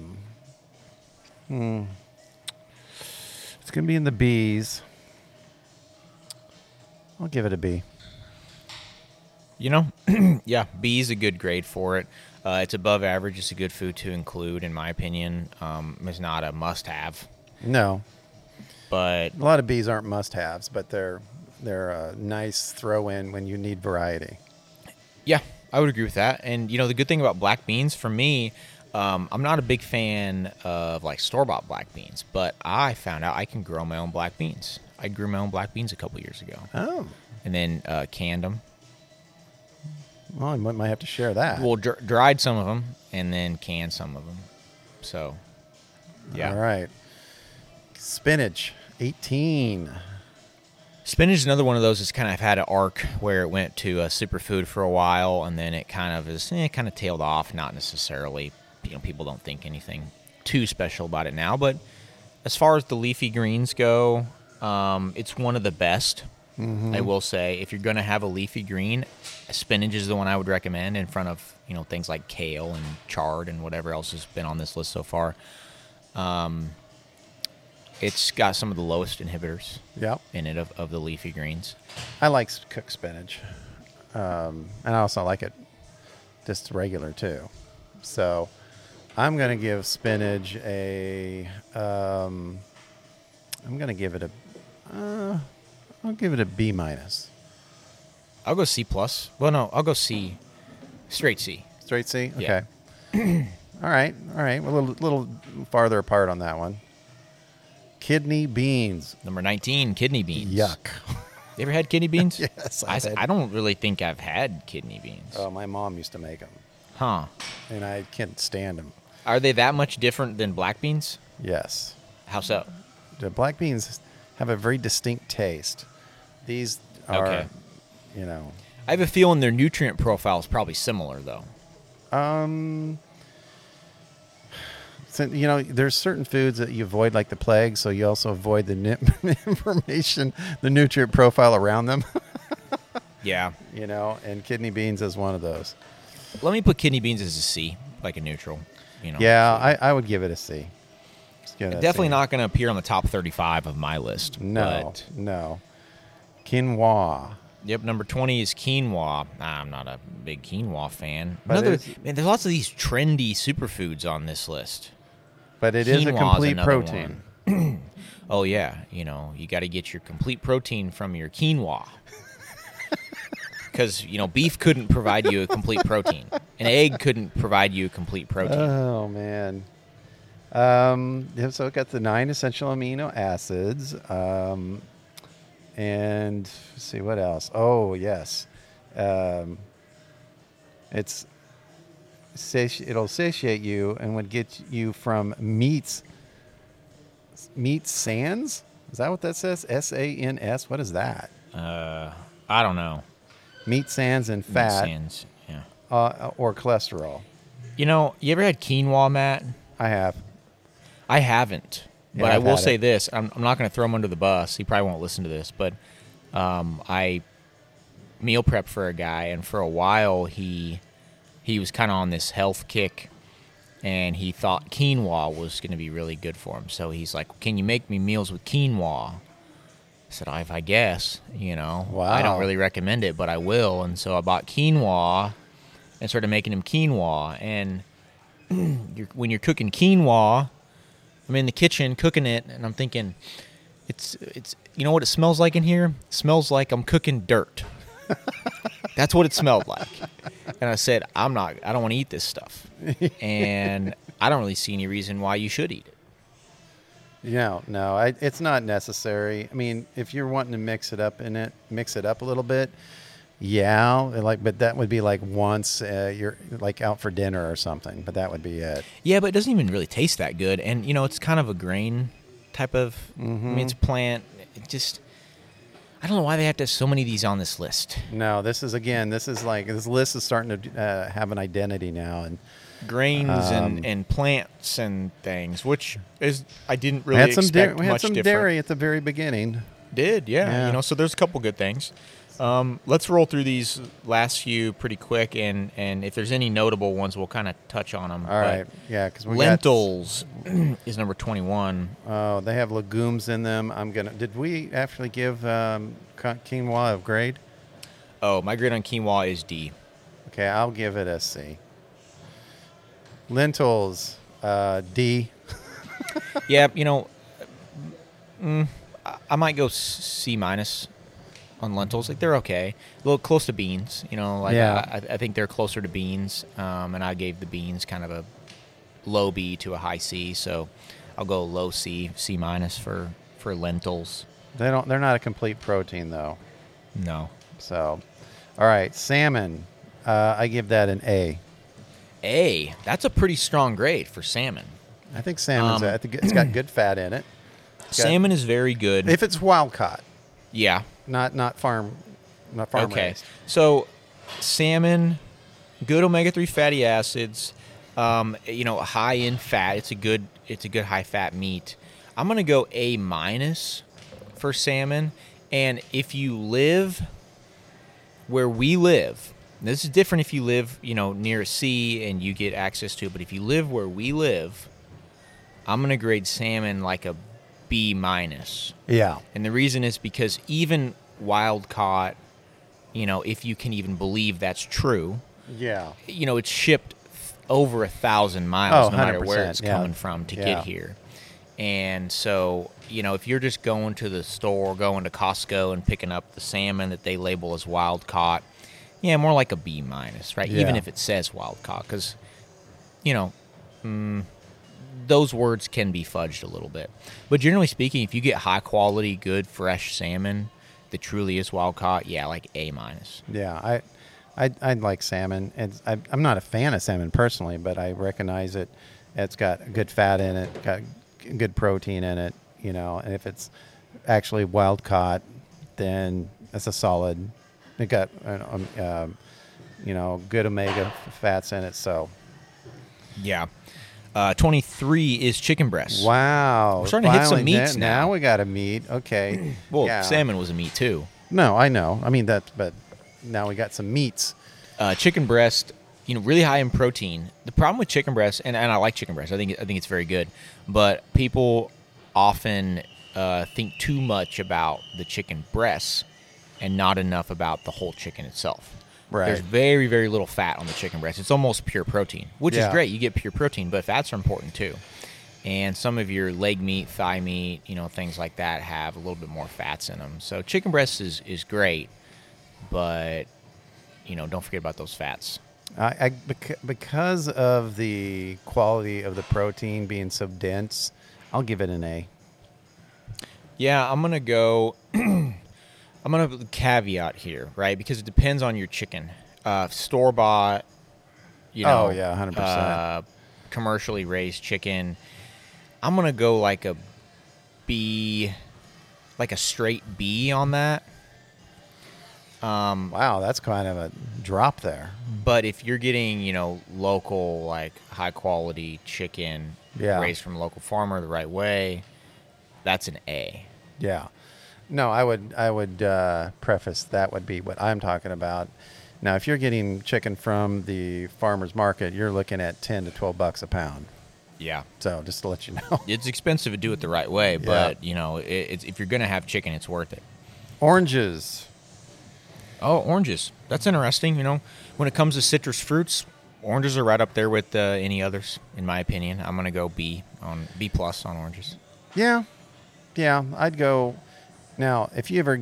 It's going to be in the B's. I'll give it a B. Yeah, B is a good grade for it. It's above average. It's a good food to include, in my opinion. It's not a must-have, No, but a lot of bees aren't must-haves, but they're a nice throw-in when you need variety. yeah, I would agree with that. And, the good thing about black beans, for me, I'm not a big fan of, like, store-bought black beans, but I found out I can grow my own black beans. I grew my own black beans a couple years ago. Oh, And then canned them. well, I might have to share that. Well, dried some of them and then canned some of them. So, yeah. All right. Spinach, 18. Spinach is another one of those that's kind of had an arc where it went to a superfood for a while, and then it kind of tailed off. Not necessarily, people don't think anything too special about it now. But as far as the leafy greens go, it's one of the best. I will say, if you're going to have a leafy green, spinach is the one I would recommend in front of things like kale and chard and whatever else has been on this list so far. It's got some of the lowest inhibitors Yep. in it of the leafy greens. I like cooked spinach. And I also like it just regular too. So I'm going to give spinach I'm going to give it I'll give it a B minus. I'll go C plus. Well, no, I'll go C, straight C. Straight C? Yeah. Okay. All right. We're a little farther apart on that one. Kidney beans. Number 19, kidney beans. Yuck. You ever had kidney beans? Yes, I don't really think I've had kidney beans. Oh, my mom used to make them, Huh. and I can't stand them. Are they that much different than black beans? Yes. How so? The black beans have a very distinct taste. These are, Okay. I I have a feeling their nutrient profile is probably similar, though. So, there's certain foods that you avoid like the plague, so you also avoid the information, the nutrient profile around them, Yeah. and kidney beans is one of those. Let me put kidney beans as a C, like a neutral. Yeah, I would give it a C. Just give it a Definitely C. not going to appear on the top 35 of my list. No, But, no. Quinoa. yep, number 20 is quinoa. I'm not a big quinoa fan. But Man, there's lots of these trendy superfoods on this list. But it is a Quinoa complete another protein. one. Oh, yeah. You got to get your complete protein from your quinoa. Because, beef couldn't provide you a complete protein. An egg couldn't provide you a complete protein. Oh, man. So it got the 9 essential amino acids. And let's see what else. Oh, yes. It'll satiate you and would get you from meat sans. Is that what that says? SANS. What is that? I don't know. Meat sans and fat, Sands, yeah. or cholesterol. You ever had quinoa, Matt? I have. I haven't. Yeah, But I I've will had say it. this. I'm not going to throw him under the bus. He probably won't listen to this. But I meal prep for a guy, and for a while he was kind of on this health kick, and he thought quinoa was going to be really good for him. So he's like, "Can you make me meals with quinoa?" I said, I guess. Wow. I don't really recommend it, but I will. And so I bought quinoa and started making him quinoa. And when you're cooking quinoa, I'm in the kitchen cooking it, and I'm thinking, it's you know what it smells like in here? It smells like I'm cooking dirt. That's what it smelled like. And I said, I don't want to eat this stuff. And I don't really see any reason why you should eat it. No, it's not necessary. I mean, if you're wanting to mix it up a little bit. Yeah, but that would be like once you're like out for dinner or something. But that would be it. Yeah, but it doesn't even really taste that good. And it's kind of a grain type of. I mean, it's a plant. It just. I don't know why they have to have so many of these on this list. No, this list is starting to have an identity now, and Grains and plants and things, which is I didn't really expect we had much some different. dairy at the very beginning. Did, yeah. Yeah. So there's a couple good things. Let's roll through these last few pretty quick, and if there's any notable ones, we'll kind of touch on them. All right, yeah, because lentils is number 21. They have legumes in them. Did we actually give quinoa a grade? Oh, my grade on quinoa is D. Okay, I'll give it a C. Lentils, D. Yeah, I might go C minus on lentils. Like, they're okay. A little close to beans. Yeah. I think they're closer to beans. And I gave the beans kind of a low B to a high C. So I'll go low C, C minus for lentils. They're not a complete protein though. No. So, all right, salmon. I give that an A. A. That's a pretty strong grade for salmon. I think salmon's. I think it's got good fat in it. Salmon is very good. If it's wild caught, Yeah. not farm Okay. raised. So, salmon, good omega-3 fatty acids, high in fat. It's a good high fat meat. I'm going to go A minus for salmon. And if you live where we live, this is different if you live, near a sea and you get access to it, but if you live where we live, I'm going to grade salmon like a B minus. Yeah. And the reason is because even wild caught, if you can even believe that's true, Yeah. it's shipped over 1,000 miles, Oh, no matter where 100%, it's yeah. coming from to Yeah. get here. And so, if you're just going to the store, going to Costco and picking up the salmon that they label as wild caught, yeah, more like a B minus, right? Yeah. Even if it says wild caught, because, those words can be fudged a little bit. But generally speaking, if you get high quality, good, fresh salmon that truly is wild caught, yeah, like A minus. Yeah. I like salmon. I'm not a fan of salmon personally, but I recognize it. It's got good fat in it, got good protein in it, and if it's actually wild caught, then it's a solid. It got, good omega fats in it. So, Yeah. 23 is chicken breast. wow. We're starting to hit some Finally, meats now. Now we got a meat. Okay. Well, Yeah. salmon was a meat too. No, I know. I mean but now we got some meats. Chicken breast, really high in protein. The problem with chicken breast, and I like chicken breast. I think it's very good, but people often think too much about the chicken breasts and not enough about the whole chicken itself. Right. There's very, very little fat on the chicken breast. It's almost pure protein, which is Yeah. great. You get pure protein, but fats are important too. And some of your leg meat, thigh meat, things like that have a little bit more fats in them. So chicken breast is great, but, don't forget about those fats. Because of the quality of the protein being so dense, I'll give it an A. Yeah, I'm going to go... I'm going to caveat here, right? Because it depends on your chicken. Store-bought, Oh, yeah, 100%. Commercially raised chicken, I'm going to go like a B, like a straight B on that. Wow, that's kind of a drop there. But if you're getting, local, like high-quality chicken Yeah. raised from a local farmer the right way, that's an A. Yeah. No, I would preface that would be what I'm talking about. Now, if you're getting chicken from the farmer's market, you're looking at $10 to $12 a pound. Yeah. So just to let you know. It's expensive to do it the right way, but, it's if you're going to have chicken, it's worth it. Oranges. Oh, oranges. That's interesting. When it comes to citrus fruits, oranges are right up there with any others, in my opinion. I'm going to go B plus on oranges. Yeah. Yeah, I'd go. Now, if you ever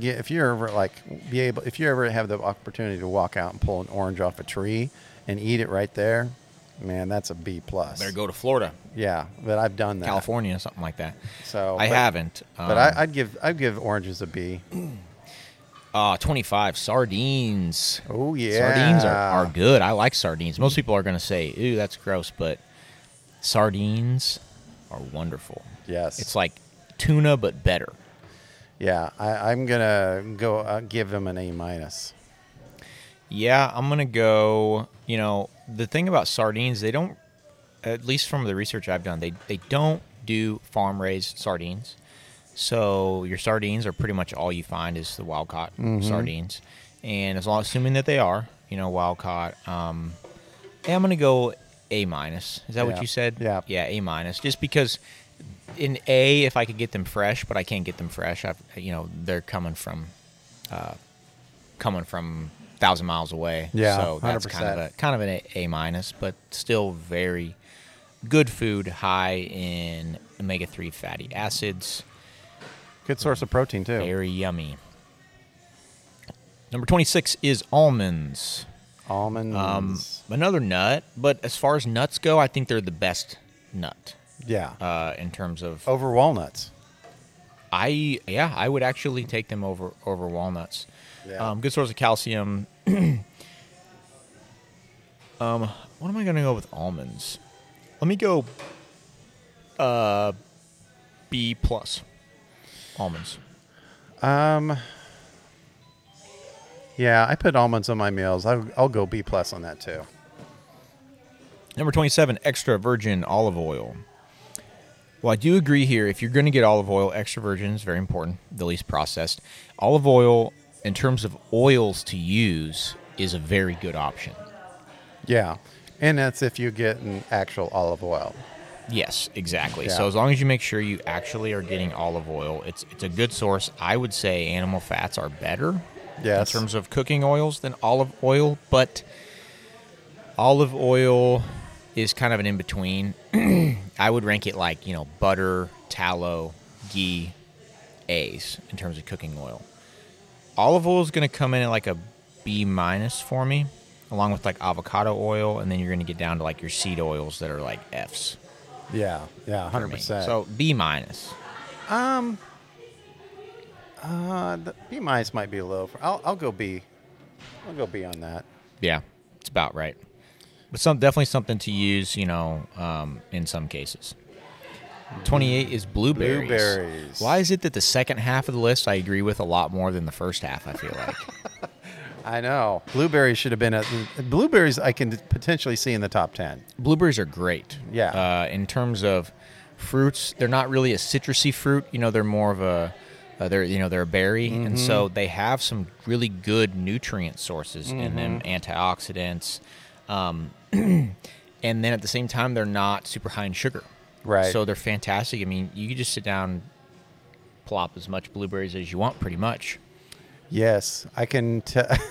have the opportunity to walk out and pull an orange off a tree and eat it right there, man, that's a B plus. Better go to Florida, Yeah, but I've done that. California, something like that. So I haven't. But I'd give oranges a B. 25 sardines. Oh yeah, Sardines are good. I like sardines. Most people are going to say, "Ooh, that's gross," but sardines are wonderful. Yes, It's like tuna, but better. Yeah, I'm gonna go give them an A minus. Yeah, I'm going to go, the thing about sardines, they don't, at least from the research I've done, they don't do farm-raised sardines. So your sardines are pretty much all you find is the wild-caught sardines. And assuming that they are, wild-caught, I'm going to go A minus. Is that what Yeah. you said? Yeah. Yeah, A minus. Just because in A, if I could get them fresh, but I can't get them fresh, they're coming from 1,000 miles away. Yeah, so that's 100%. kind of an A minus, but still very good food, high in omega-3 fatty acids. Good source of protein, too. Very yummy. Number 26 is almonds. Almonds. Another nut, but as far as nuts go, I think they're the best nut Yeah. in terms of. Over walnuts. I would actually take them over walnuts. Yeah. Good source of calcium. What am I going to go with almonds? Let me go B plus almonds. Yeah, I put almonds on my meals. I'll go B plus on that too. Number 27, extra virgin olive oil. Well, I do agree here. If you're going to get olive oil, extra virgin is very important, the least processed. Olive oil, in terms of oils to use, is a very good option. Yeah, and that's if you get an actual olive oil. Yes, exactly. Yeah. So as long as you make sure you actually are getting olive oil, it's a good source. I would say animal fats are better Yes. in terms of cooking oils than olive oil, but olive oil is kind of an in-between. I would rank it like, butter, tallow, ghee, A's in terms of cooking oil. Olive oil is going to come in at like a B minus for me, along with like avocado oil, and then you're going to get down to like your seed oils that are like F's. Yeah, for me. 100%. So B minus. The B minus might be low. I'll go B. I'll go B on that. Yeah, it's about right. But definitely something to use, in some cases. 28 is blueberries. Blueberries. Why is it that the second half of the list I agree with a lot more than the first half, I feel like? I know. Blueberries should have been blueberries I can potentially see in the top 10. Blueberries are great. Yeah. In terms of fruits, they're not really a citrusy fruit. They're more of a they're a berry, and so they have some really good nutrient sources in them, antioxidants, and then at the same time they're not super high in sugar. Right. So they're fantastic. I mean, you could just sit down, plop as much blueberries as you want, pretty much. Yes, I can.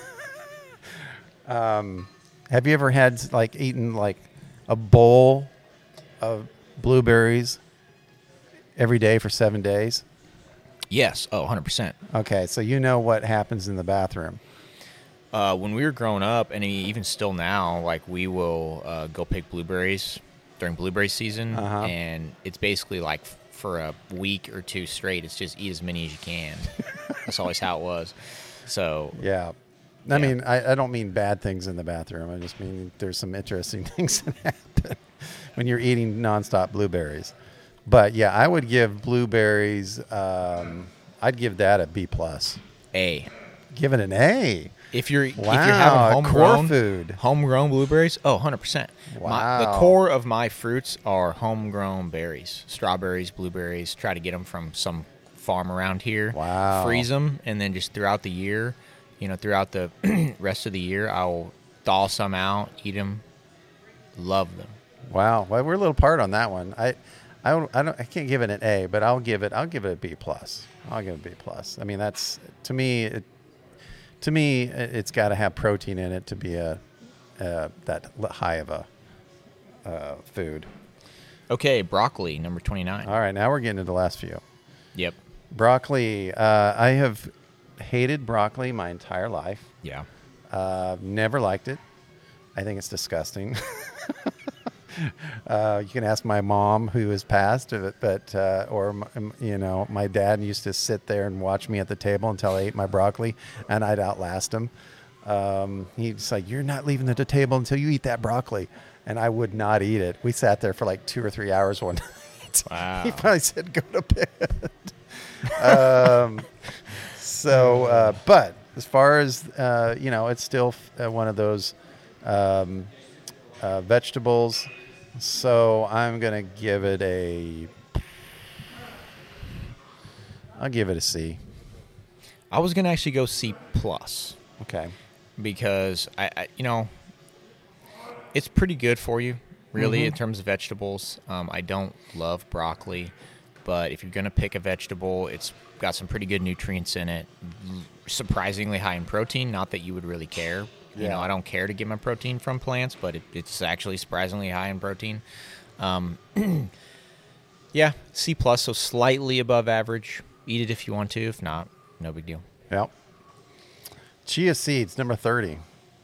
Have you ever had eaten a bowl of blueberries every day for 7 days? Yes. Oh, 100%. Okay, so you know what happens in the bathroom. When we were growing up, and even still now, we will go pick blueberries during blueberry season, and it's basically like for a week or two straight, it's just eat as many as you can. That's always how it was. So Yeah. I mean, I don't mean bad things in the bathroom. I just mean there's some interesting things that happen when you're eating nonstop blueberries. But yeah, I would give blueberries. I'd give that a B plus. A. Give it an A. If you're Wow, having core food. homegrown blueberries, 100%. Wow. The core of my fruits are homegrown berries, strawberries, blueberries. Try to get them from some farm around here. Wow. Freeze them, and then just throughout the year, throughout the rest of the year, I'll thaw some out, eat them, love them. Wow. Well, we're a little part on that one. I can't give it an A, but I'll give it a B plus. I'll give it a B plus. I mean, that's to me, it's got to have protein in it to be that high of a food. Okay, broccoli, number 29. All right, now we're getting to the last few. Yep. Broccoli. I have hated broccoli my entire life. Yeah. Never liked it. I think it's disgusting. You can ask my mom, who has passed, but my dad used to sit there and watch me at the table until I ate my broccoli, and I'd outlast him. He's like, "You're not leaving the table until you eat that broccoli," and I would not eat it. We sat there for 2 or 3 hours one night. Wow. He finally said, "Go to bed." But as far as it's still one of those vegetables. So I'm gonna give it I'll give it a C. I was gonna actually go C plus Okay. because I it's pretty good for you, really, in terms of vegetables. I don't love broccoli. but if you're going to pick a vegetable, it's got some pretty good nutrients in it. Surprisingly high in protein. Not that you would really care. You Yeah. know, I don't care to get my protein from plants, but it's actually surprisingly high in protein. Yeah, C+, so slightly above average. Eat it if you want to. If not, no big deal. Yep. Chia seeds, number 30.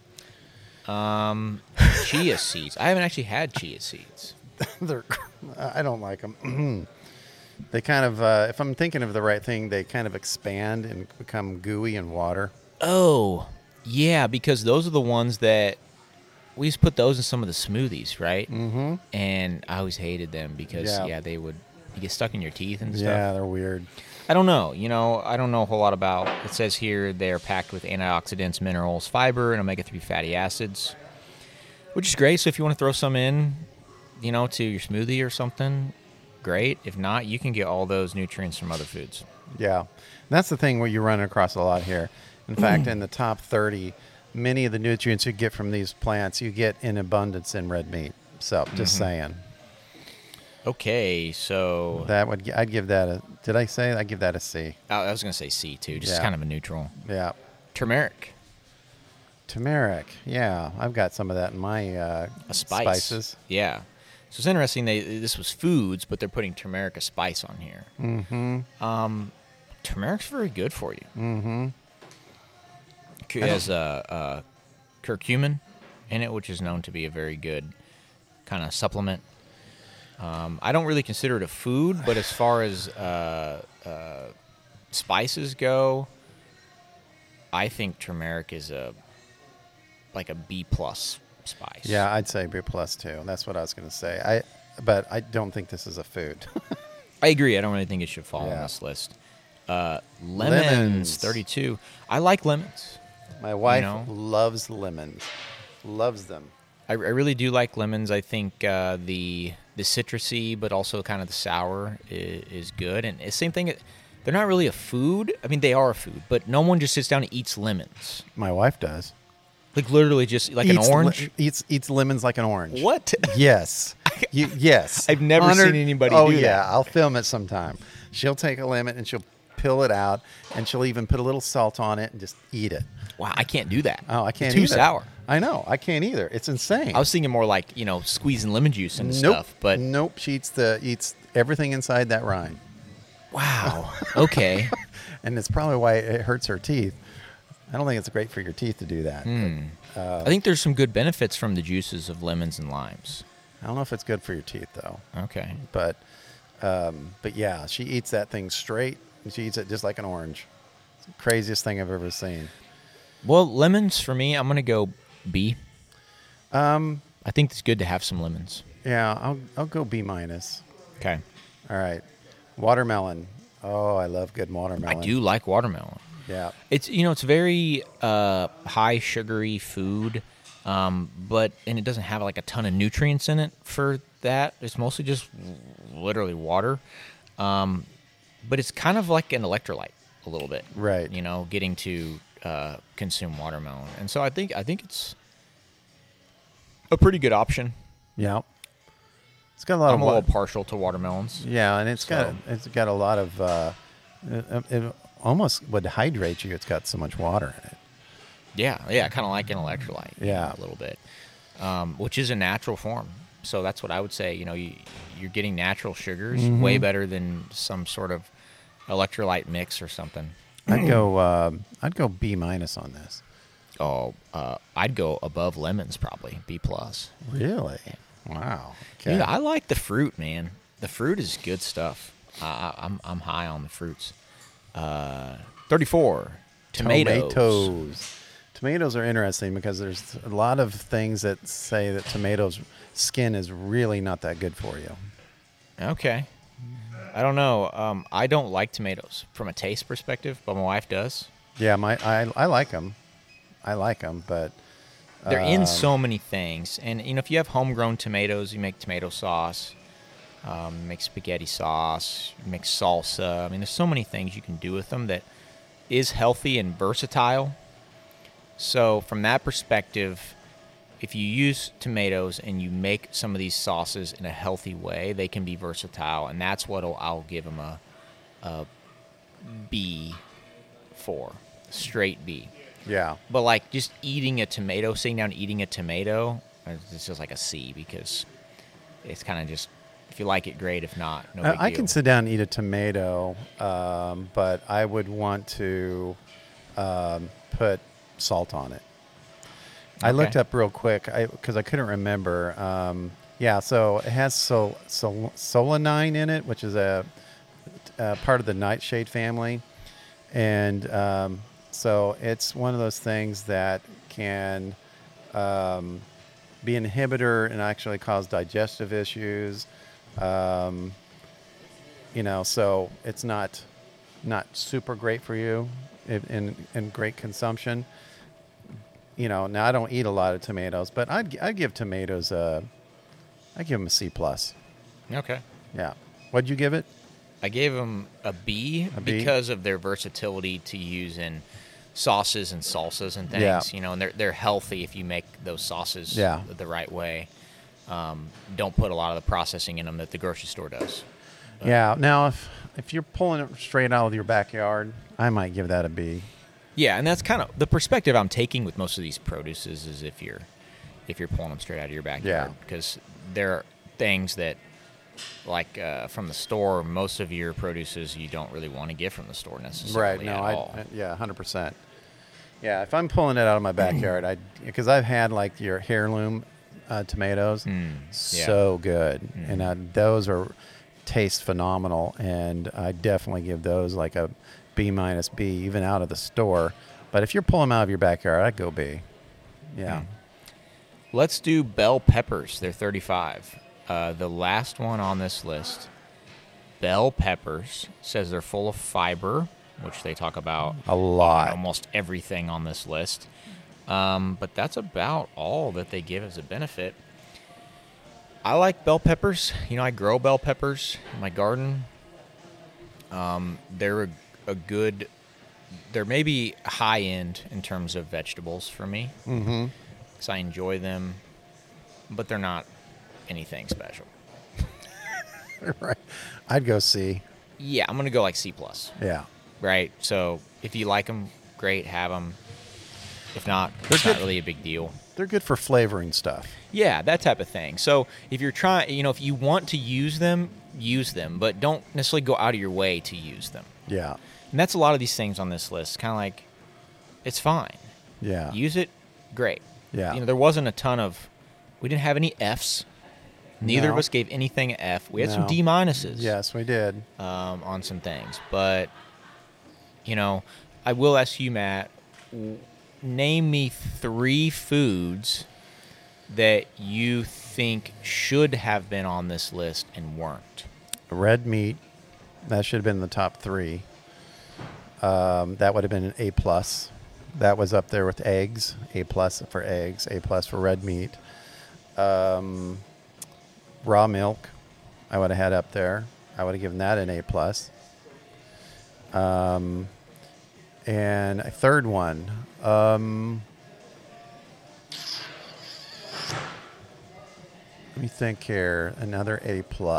Chia seeds. I haven't actually had chia seeds. I don't like them. They kind of, if I'm thinking of the right thing, they kind of expand and become gooey in water. Oh, yeah, because those are the ones that we used to put those in some of the smoothies, right? Mm-hmm. And I always hated them because, they would you get stuck in your teeth and stuff. Yeah, they're weird. I don't know. You know, I don't know a whole lot about. It says here they're packed with antioxidants, minerals, fiber, and omega-3 fatty acids, which is great. So if you want to throw some in, you know, to your smoothie or something, great. If not, you can get all those nutrients from other foods. Yeah. And that's the thing what you run across a lot here. In fact, in the top 30, many of the nutrients you get from these plants, you get in abundance in red meat. So just saying. Okay, so I'd give that a, did I say? I'd give that a C. I was going to say C too, just Yeah. kind of a neutral. Yeah. Turmeric, Turmeric. Yeah. I've got some of that in my a spice. spices. Yeah. So it's interesting. This was foods, but they're putting turmeric, a spice, on here. Mm-hmm. Turmeric's very good for you. Mm-hmm. It has curcumin in it, which is known to be a very good kind of supplement. I don't really consider it a food, but as far as spices go, I think turmeric is like a B+ spice. Yeah, I'd say B+ too. That's what I was going to say. But I don't think this is a food. I agree. I don't really think it should fall on Yeah. this list. Lemons, Lemons. 32. I like lemons. My wife know? loves lemons. Loves them. I really do like lemons. I think the citrusy, but also kind of the sour is good. And it's same thing. They're not really a food. I mean, they are a food, but no one just sits down and eats lemons. My wife does. Like literally just like an orange. Eats lemons like an orange. What? Yes. Yes. I've never seen anybody do yeah. that. I'll film it sometime. She'll take a lemon and she'll peel it out, and she'll even put a little salt on it and just eat it. Wow, I can't do that. Oh, I can't Too either. sour. I know. I can't either. It's insane. I was thinking more like, you know, squeezing lemon juice and Nope. stuff. But Nope. She eats everything inside that rind. wow. Okay. And it's probably why it hurts her teeth. I don't think it's great for your teeth to do that. I think there's some good benefits from the juices of lemons and limes. I don't know if it's good for your teeth, though. Okay. But yeah, she eats that thing straight, and she eats it just like an orange. It's the craziest thing I've ever seen. Well, lemons for me, I'm gonna go B. I think it's good to have some lemons. Yeah, I'll go B-. All Okay. right. Watermelon. Oh, I love good watermelon. I do like watermelon. Yeah. It's it's very high sugary food, but it doesn't have like a ton of nutrients in it for that. It's mostly just literally water, but it's kind of like an electrolyte a little bit. Right. Getting to consume watermelon, and so I think it's a pretty good option. Yeah. It's got a lot I'm of a little partial to watermelons. Yeah, and it's So- got a lot of it almost would hydrate you. It's got so much water in it. Yeah, kind of like an electrolyte. Yeah. A little bit, which is a natural form. So that's what I would say. You're getting natural sugars, Mm-hmm. way better than some sort of electrolyte mix or something. I'd go B- on this. Oh, I'd go above lemons probably, B+. Really? Wow. Okay. Dude, I like the fruit, man. The fruit is good stuff. I'm high on the fruits. 34. Tomatoes. Tomatoes are interesting because there's a lot of things that say that tomatoes skin is really not that good for you. Okay. I don't know. I don't like tomatoes from a taste perspective, but my wife does. Yeah, I like them. I like them, but They're in so many things. And, if you have homegrown tomatoes, you make tomato sauce, make spaghetti sauce, make salsa. I mean, there's so many things you can do with them that is healthy and versatile. So from that perspective, if you use tomatoes and you make some of these sauces in a healthy way, they can be versatile, and that's what I'll give them a B for, straight B. Yeah. But like just eating a tomato, sitting down and eating a tomato, it's just like a C, because it's kind of just, if you like it, great. If not, no big deal. I can sit down and eat a tomato, but I would want to put salt on it. I looked up real quick because I couldn't remember. Yeah, so it has solanine in it, which is a part of the nightshade family. And so it's one of those things that can be an inhibitor and actually cause digestive issues. So it's not super great for you in great consumption. Now I don't eat a lot of tomatoes, but I'd give tomatoes I'd give them a C+. Okay. Yeah. What'd you give it? I gave them a B, because of their versatility to use in sauces and salsas and things. Yeah. And they're healthy if you make those sauces the right way. Don't put a lot of the processing in them that the grocery store does. Yeah. Now, if you're pulling it straight out of your backyard, I might give that a B. Yeah, and that's kind of the perspective I'm taking with most of these produces, is if you're pulling them straight out of your backyard, because there are things that, like from the store, most of your produces you don't really want to get from the store necessarily. Right. No, at all. 100%. Yeah, if I'm pulling it out of my backyard, because I've had like your heirloom tomatoes, so good, and those taste phenomenal, and I definitely give those like a B-, B, even out of the store. But if you're pulling them out of your backyard, I'd go B. Yeah. Let's do bell peppers. They're 35. The last one on this list, bell peppers, says they're full of fiber, which they talk about a lot, almost everything on this list. But that's about all that they give as a benefit. I like bell peppers. I grow bell peppers in my garden. They're they're maybe high end in terms of vegetables for me. Mm-hmm. Because I enjoy them, but they're not anything special. Right. I'd go C. Yeah, I'm going to go like C+. Yeah. Right? So if you like them, great, have them. If not, it's not really a big deal. They're good for flavoring stuff. Yeah, that type of thing. So if you're trying, if you want to use them, but don't necessarily go out of your way to use them. Yeah. And that's a lot of these things on this list. Kind of like, it's fine. Yeah. Use it, great. Yeah. There wasn't a ton of, we didn't have any Fs. Neither of us gave anything an F. We had some D-. Yes, we did. On some things. But, I will ask you, Matt, name me 3 foods that you think should have been on this list and weren't. Red meat, that should have been in the top 3. That would have been an A+. That was up there with eggs. A+ for eggs, A+ for red meat. Raw milk, I would have had up there. I would have given that an A+. And a third one, let me think here. Another A+.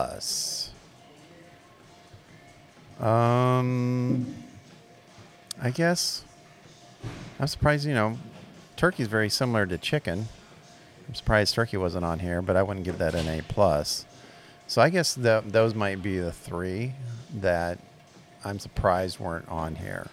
I guess I'm surprised. Turkey's very similar to chicken. I'm surprised turkey wasn't on here, but I wouldn't give that an A+. So I guess those might be the 3 that I'm surprised weren't on here.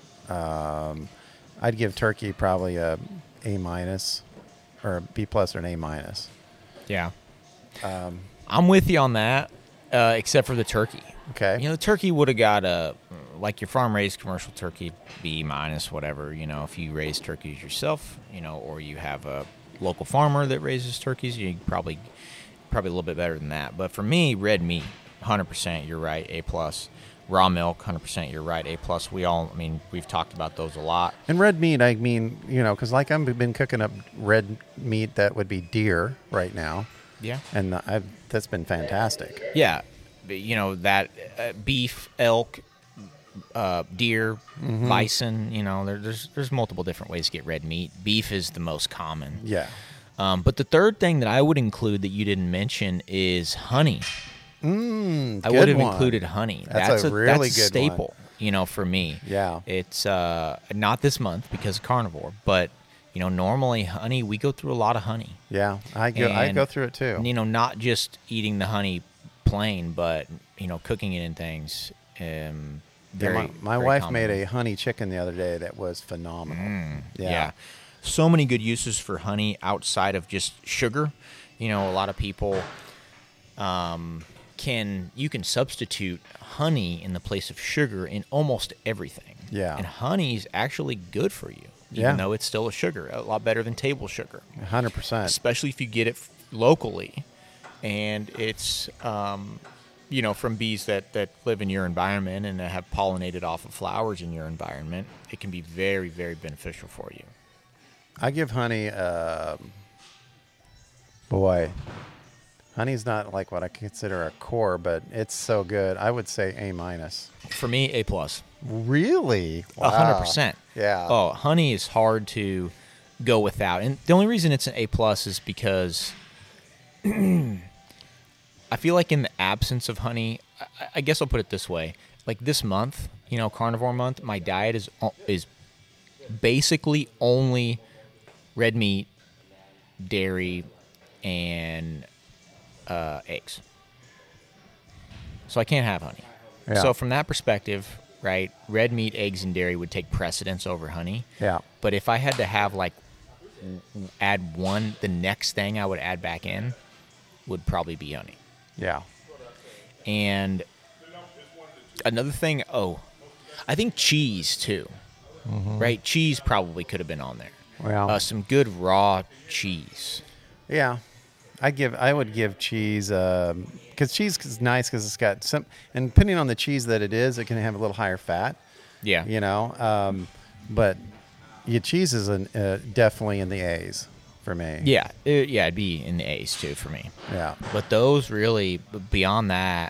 I'd give turkey probably a A- or a B+ or an A-. Yeah. I'm with you on that, except for the turkey. Okay. The turkey would have got like your farm-raised commercial turkey, B-, whatever. If you raise turkeys yourself, or you have a local farmer that raises turkeys, you probably a little bit better than that. But for me, red meat, 100%, you're right, A+. Raw milk, 100%, you're right, A+. We've talked about those a lot. And red meat, because like I've been cooking up red meat that would be deer right now. Yeah. And that's been fantastic. Yeah. That beef, elk, deer, bison, there's multiple different ways to get red meat. Beef is the most common. Yeah. But the third thing that I would include that you didn't mention is honey. I would have included honey. That's a really good staple, for me. Yeah. It's not this month because of carnivore, but normally honey, we go through a lot of honey. Yeah, I go through it too. Not just eating the honey plain, but cooking it in things. My wife made a honey chicken the other day that was phenomenal. Yeah. So many good uses for honey outside of just sugar. A lot of people you can substitute honey in the place of sugar in almost everything. Yeah. And honey is actually good for you, even though it's still a sugar, a lot better than table sugar. 100%. Especially if you get it locally, and it's from bees that live in your environment and that have pollinated off of flowers in your environment. It can be very, very beneficial for you. I give honey, honey's not like what I consider a core, but it's so good. I would say A-. For me, A+. Really? Wow. 100%. Yeah. Oh, honey is hard to go without. And the only reason it's an A+ is because I feel like in the absence of honey, I guess I'll put it this way. Like this month, carnivore month, my diet is basically only red meat, dairy, and eggs. So I can't have honey. Yeah. So from that perspective, right, red meat, eggs, and dairy would take precedence over honey. Yeah. But if I had to have add one, the next thing I would add back in would probably be honey. Yeah. And another thing, I think cheese too. Mm-hmm. Right? Cheese probably could have been on there. Well, some good raw cheese. Yeah. I would give cheese, because cheese is nice because it's got some, and depending on the cheese that it is, it can have a little higher fat. Yeah. But your cheese is definitely in the A's for me. Yeah. It'd be in the A's too for me. Yeah. But those really, beyond that,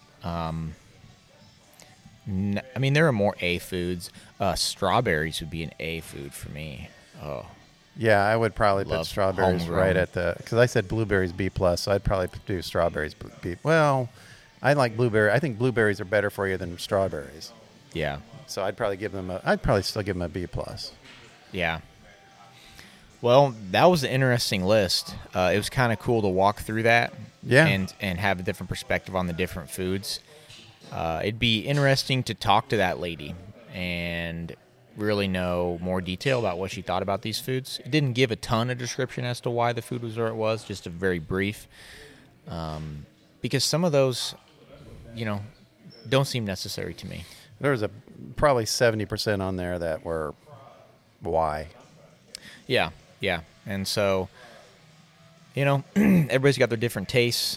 there are more A foods. Strawberries would be an A food for me. Oh. Yeah, I would probably put strawberries homegrown. right at because I said blueberries B+, so I'd probably do strawberries B. Well, I like blueberry. I think blueberries are better for you than strawberries. Yeah. So I'd probably still give them a B+. Yeah. Well, that was an interesting list. It was kind of cool to walk through that. Yeah. And have a different perspective on the different foods. It'd be interesting to talk to that lady and really know more detail about what she thought about these foods. It didn't give a ton of description as to why the food was where it was, just a very brief. Because some of those, don't seem necessary to me. There was probably 70% on there that were why. Yeah. And so, everybody's got their different tastes.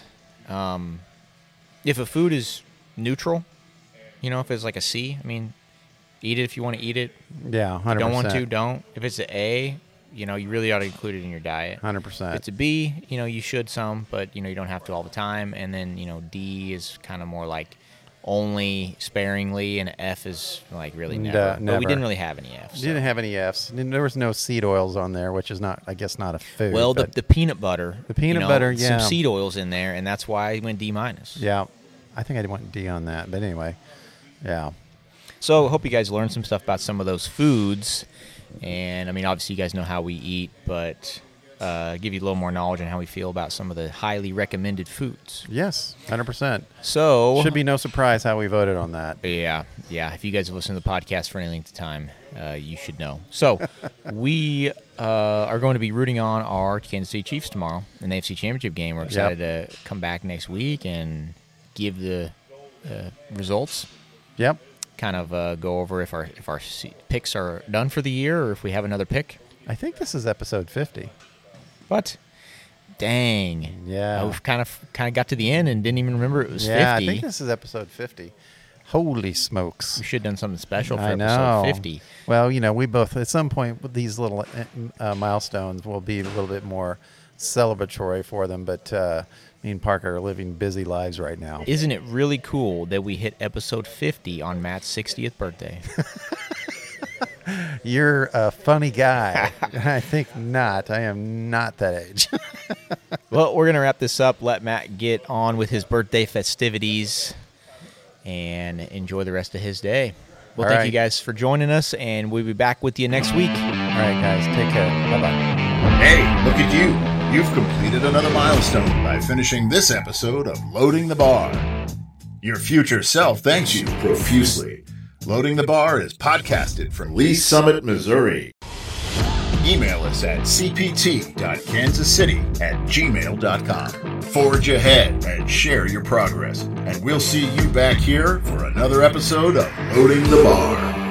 If a food is neutral, if it's like a C, eat it if you want to eat it. Yeah, 100%. If you don't want to, don't. If it's an A, you really ought to include it in your diet. 100%. If it's a B, you should some, but, you don't have to all the time. And then, D is kind of more like only sparingly, and F is like really never. Never. But we didn't really have any Fs. Didn't have any Fs. There was no seed oils on there, which is not a food. Well, the peanut butter. The peanut butter, yeah. Some seed oils in there, and that's why I went D-. Yeah. I think I went D on that, but anyway. Yeah. So I hope you guys learned some stuff about some of those foods. And, obviously you guys know how we eat, but give you a little more knowledge on how we feel about some of the highly recommended foods. Yes, 100%. So should be no surprise how we voted on that. Yeah. If you guys have listened to the podcast for any length of time, you should know. So we are going to be rooting on our Kansas City Chiefs tomorrow in the AFC Championship game. We're excited to come back next week and give the results. Yep. Kind of go over if our picks are done for the year or if we have another pick. I think this is episode 50. What? Dang. Yeah. We've kind of got to the end and didn't even remember it was 50. Yeah, I think this is episode 50. Holy smokes. We should have done something special for I know. episode 50. Well, we both, at some point, with these little milestones will be a little bit more celebratory for them, but me and Parker are living busy lives right now. Isn't it really cool that we hit episode 50 on Matt's 60th birthday? You're a funny guy. I think not. I am not that age. Well, we're going to wrap this up. Let Matt get on with his birthday festivities and enjoy the rest of his day. Well, thank you guys for joining us, and we'll be back with you next week. All right, guys. Take care. Bye-bye. Hey, look at you. You've completed another milestone by finishing this episode of Loading the Bar. Your future self thanks you profusely. Loading the Bar is podcasted from Lee Summit, Missouri. Email us at cpt.kansascity@gmail.com. Forge ahead and share your progress. And we'll see you back here for another episode of Loading the Bar.